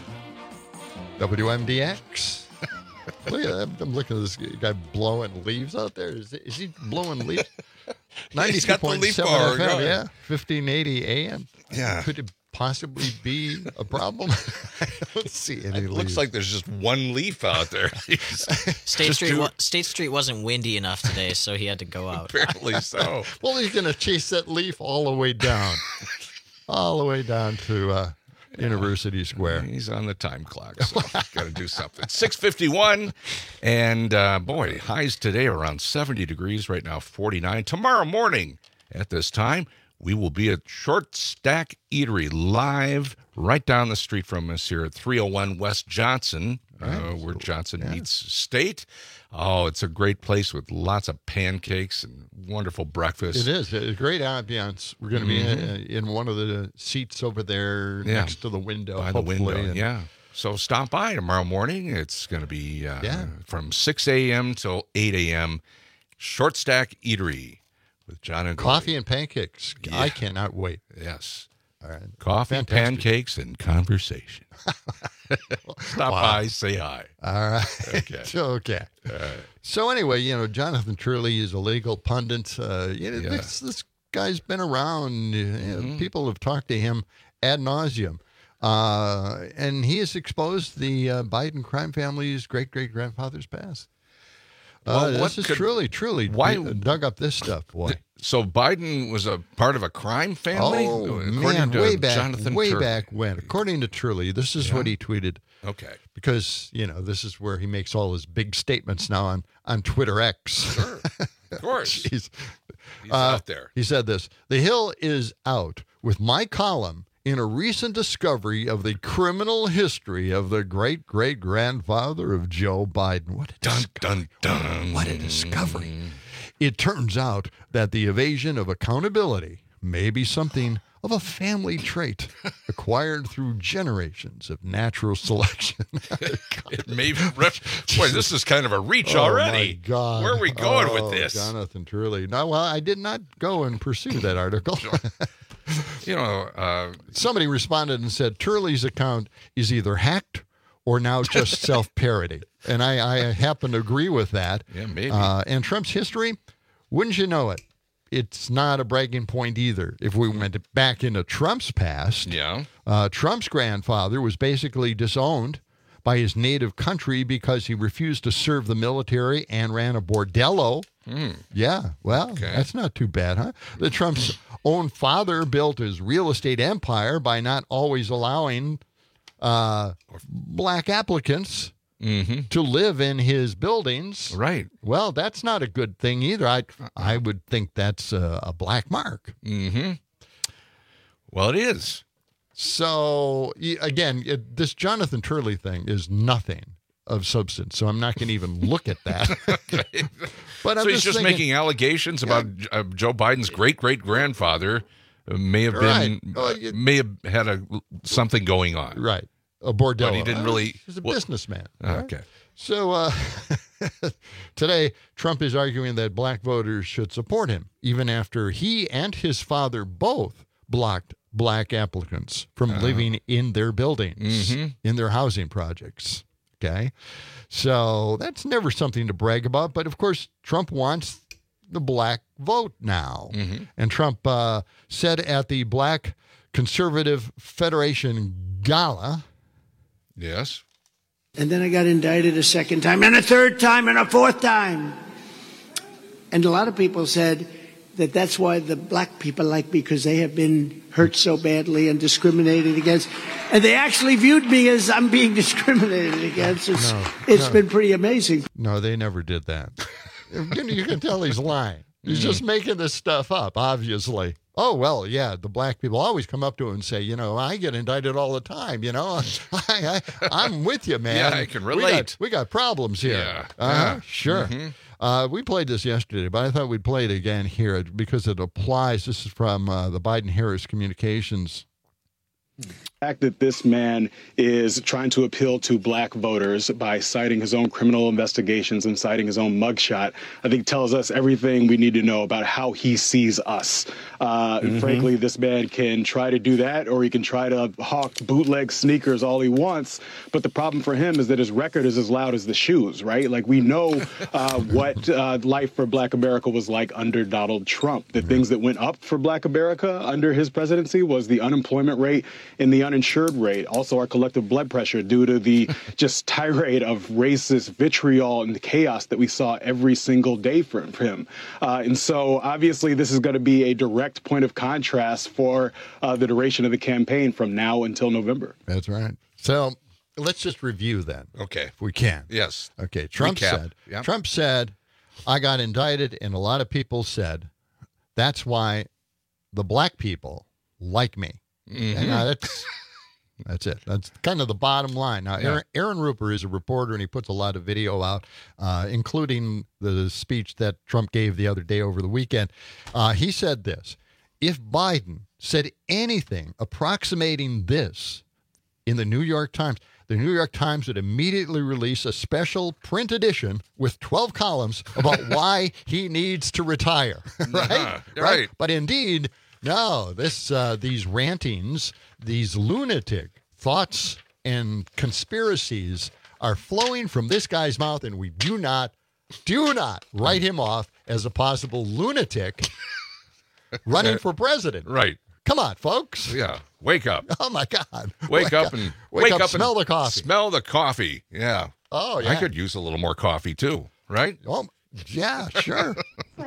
W M D X. Look at that. I'm looking at this guy blowing leaves out there. Is, is he blowing leaves? ninety-two point seven F M, yeah. fifteen eighty A M. Yeah. Could it possibly be a problem? I don't see any It leaves. looks like there's just one leaf out there. State Just Street do- wa- State Street wasn't windy enough today, so he had to go out. Apparently so. Well, he's going to chase that leaf all the way down. all the way down to uh, University Square. He's on the time clock, so got to do something. six fifty-one, and uh, boy, highs today are around seventy degrees right now, forty-nine. Tomorrow morning at this time, we will be at Short Stack Eatery live right down the street from us here at three oh one West Johnson, uh, where Johnson yeah. meets State. Oh, it's a great place with lots of pancakes and wonderful breakfast. It is a great ambiance. We're going to be Mhm. in, in one of the seats over there Yeah. next to the window. By the hopefully, window, and- yeah. So stop by tomorrow morning. It's going to be uh, Yeah. from six a.m. till eight a.m. Short Stack Eatery with John and Coffee and pancakes. I cannot wait. Yes. All right. Coffee, Fantastic. pancakes, and conversation. Stop Wow. by, say hi. All right. Okay. okay. All right. So anyway, you know, Jonathan Turley is a legal pundit. Uh, you know, Yeah. this, this guy's been around. You know, Mhm. People have talked to him ad nauseum. Uh, and he has exposed the uh, Biden crime family's great-great-grandfather's past. Uh, Well, what this is could- truly, truly why- dug up this stuff, boy. So Biden was a part of a crime family? Oh, According man, to way back, Jonathan way Turley. back when. According to Turley, this is Yeah. what he tweeted. Okay. Because, you know, this is where he makes all his big statements now on, on Twitter X. Sure. Of course. Jeez. He's Uh, out there. He said this, "The Hill is out with my column in a recent discovery of the criminal history of the great-great-grandfather of Joe Biden." What a Dun, discovery. dun, dun. What a discovery. It turns out that the evasion of accountability may be something of a family trait acquired through generations of natural selection. It may be ref- Boy, this is kind of a reach Oh, already. my God. Where are we going Oh, with this? Jonathan Turley. No, well, I did not go and pursue that article. You know, uh, Somebody responded and said Turley's account is either hacked or now just self-parody. And I, I happen to agree with that. Yeah, maybe. Uh, and Trump's history, wouldn't you know it? It's not a bragging point either. If we went back into Trump's past, yeah. uh, Trump's grandfather was basically disowned by his native country because he refused to serve the military and ran a bordello. Mm. Yeah, well, Okay. that's not too bad, huh? The Trump's own father built his real estate empire by not always allowing uh, black applicants Mm-hmm. to live in his buildings. Right. Well, that's not a good thing either. I I would think that's a, a black mark. Mm-hmm. Well, it is. So, y- again, it, this Jonathan Turley thing is nothing of substance, so I'm not going to even look at that. But I'm so he's just thinking, making allegations about uh, Joe Biden's great-great-grandfather may have Right. been Oh, uh, you- may have had a something going on. Right. A bordello. But he didn't really. He's a well, businessman. right? Okay. So uh, today, Trump is arguing that black voters should support him, even after he and his father both blocked black applicants from Uh-huh. living in their buildings, Mhm. in their housing projects. Okay. So that's never something to brag about. But of course, Trump wants the black vote now. Mhm. And Trump uh, said at the Black Conservative Federation Gala, Yes. And then I got indicted a second time, and a third time, and a fourth time. And a lot of people said that that's why the black people like me, because they have been hurt so badly and discriminated against. And they actually viewed me as I'm being discriminated against. It's, No, it's no. been pretty amazing. no, they never did that. you, know, you can tell he's lying. He's just making this stuff up, obviously. Oh, well, yeah, the black people always come up to him and say, you know, I get indicted all the time, you know. I, I, I'm with you, man. Yeah, I can We got, relate. we got problems here. Yeah. Uh-huh, Yeah. Sure. Mhm. Uh, we played this yesterday, but I thought we'd play it again here because it applies. This is from uh, the Biden-Harris Communications. The fact that this man is trying to appeal to black voters by citing his own criminal investigations and citing his own mugshot, I think tells us everything we need to know about how he sees us. Uh, Mhm. Frankly, this man can try to do that, or he can try to hawk bootleg sneakers all he wants. But the problem for him is that his record is as loud as the shoes, right? Like, we know uh, what uh, life for black America was like under Donald Trump. The things that went up for black America under his presidency was the unemployment rate and the uninsured rate, also our collective blood pressure due to the just tirade of racist vitriol and chaos that we saw every single day from him. Uh, and so obviously this is going to be a direct point of contrast for uh, the duration of the campaign from now until November. That's right. So let's just review then. Okay. If we can. Yes. Okay. Trump Recap. said, Yep. Trump said, I got indicted, and a lot of people said, that's why the black people like me. Mhm. And uh, that's that's it. That's kind of the bottom line. Now, Yeah. Aaron, Aaron Ruper is a reporter, and he puts a lot of video out, uh, including the speech that Trump gave the other day over the weekend. Uh, he said this: if Biden said anything approximating this in the New York Times, the New York Times would immediately release a special print edition with twelve columns about why he needs to retire. right? Uh-huh. Right. But indeed, no, this uh, these rantings, these lunatic thoughts and conspiracies are flowing from this guy's mouth, and we do not, do not write him off as a possible lunatic running for president. Right. Come on, folks. Yeah. Wake up. Oh my God. Wake, up and wake, up, and smell the coffee. Smell the coffee. Yeah. Oh, I yeah. could use a little more coffee too, right? Oh, yeah, sure.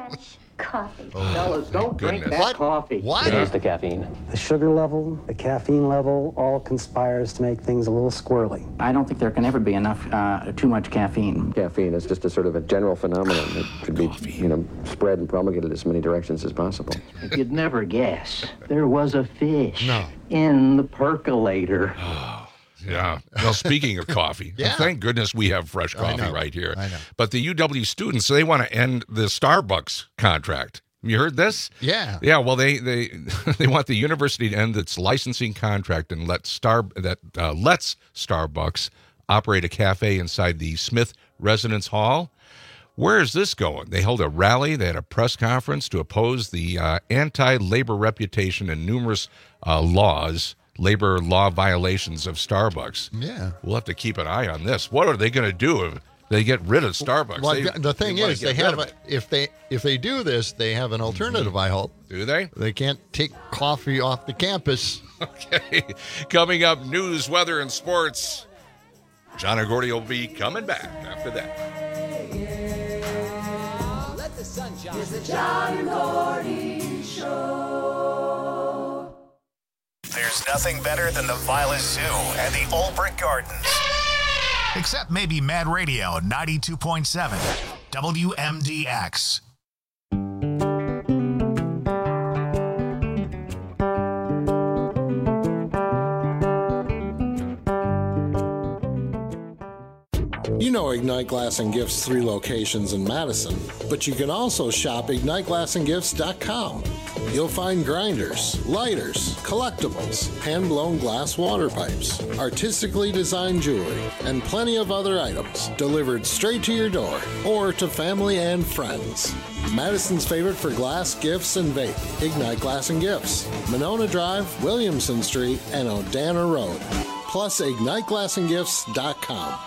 Coffee. Oh, Fellas, don't drink goodness. that What? coffee. What? It is the caffeine. The sugar level, the caffeine level, all conspires to make things a little squirrely. I don't think there can ever be enough, uh, too much caffeine. Caffeine is just a sort of a general phenomenon that should be, you know, spread and promulgated as many directions as possible. You'd never guess. There was a fish No. in the percolator. Yeah. Well, speaking of coffee, Yeah. thank goodness we have fresh I coffee know. right here. I know. But the U W students, they want to end the Starbucks contract. You heard this? Yeah. Yeah. Well, they they they want the university to end its licensing contract and let Star that uh, lets Starbucks operate a cafe inside the Smith Residence Hall. Where is this going? They held a rally. They had a press conference to oppose the uh, anti-labor reputation and numerous uh, laws, labor law violations of Starbucks. Yeah. We'll have to keep an eye on this. What are they going to do if they get rid of Starbucks? Well, They- the thing they wanna is, get they rid have of a, it. if they if they do this, they have an alternative. I hope. Do they? They can't take coffee off the campus. Okay. Coming up, news, weather, and sports. John and Gordy will be coming back after that. It's the John Gordy Show. There's nothing better than the Violet Zoo and the Old Brick Gardens. Except maybe Mad Radio ninety-two point seven W M D X. You know Ignite Glass and Gifts' three locations in Madison, but you can also shop ignite glass and gifts dot com. You'll find grinders, lighters, collectibles, hand-blown glass water pipes, artistically designed jewelry, and plenty of other items delivered straight to your door or to family and friends. Madison's favorite for glass, gifts, and vape. Ignite Glass and Gifts. Monona Drive, Williamson Street, and Odana Road. Plus, ignite glass and gifts dot com.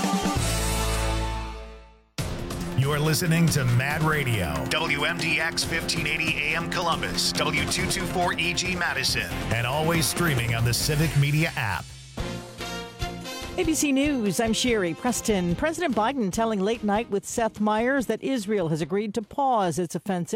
You're listening to Mad Radio, W M D X fifteen eighty A M Columbus, W two twenty-four E G Madison, and always streaming on the Civic Media app. A B C News, I'm Sherry Preston. President Biden telling Late Night with Seth Meyers that Israel has agreed to pause its offensive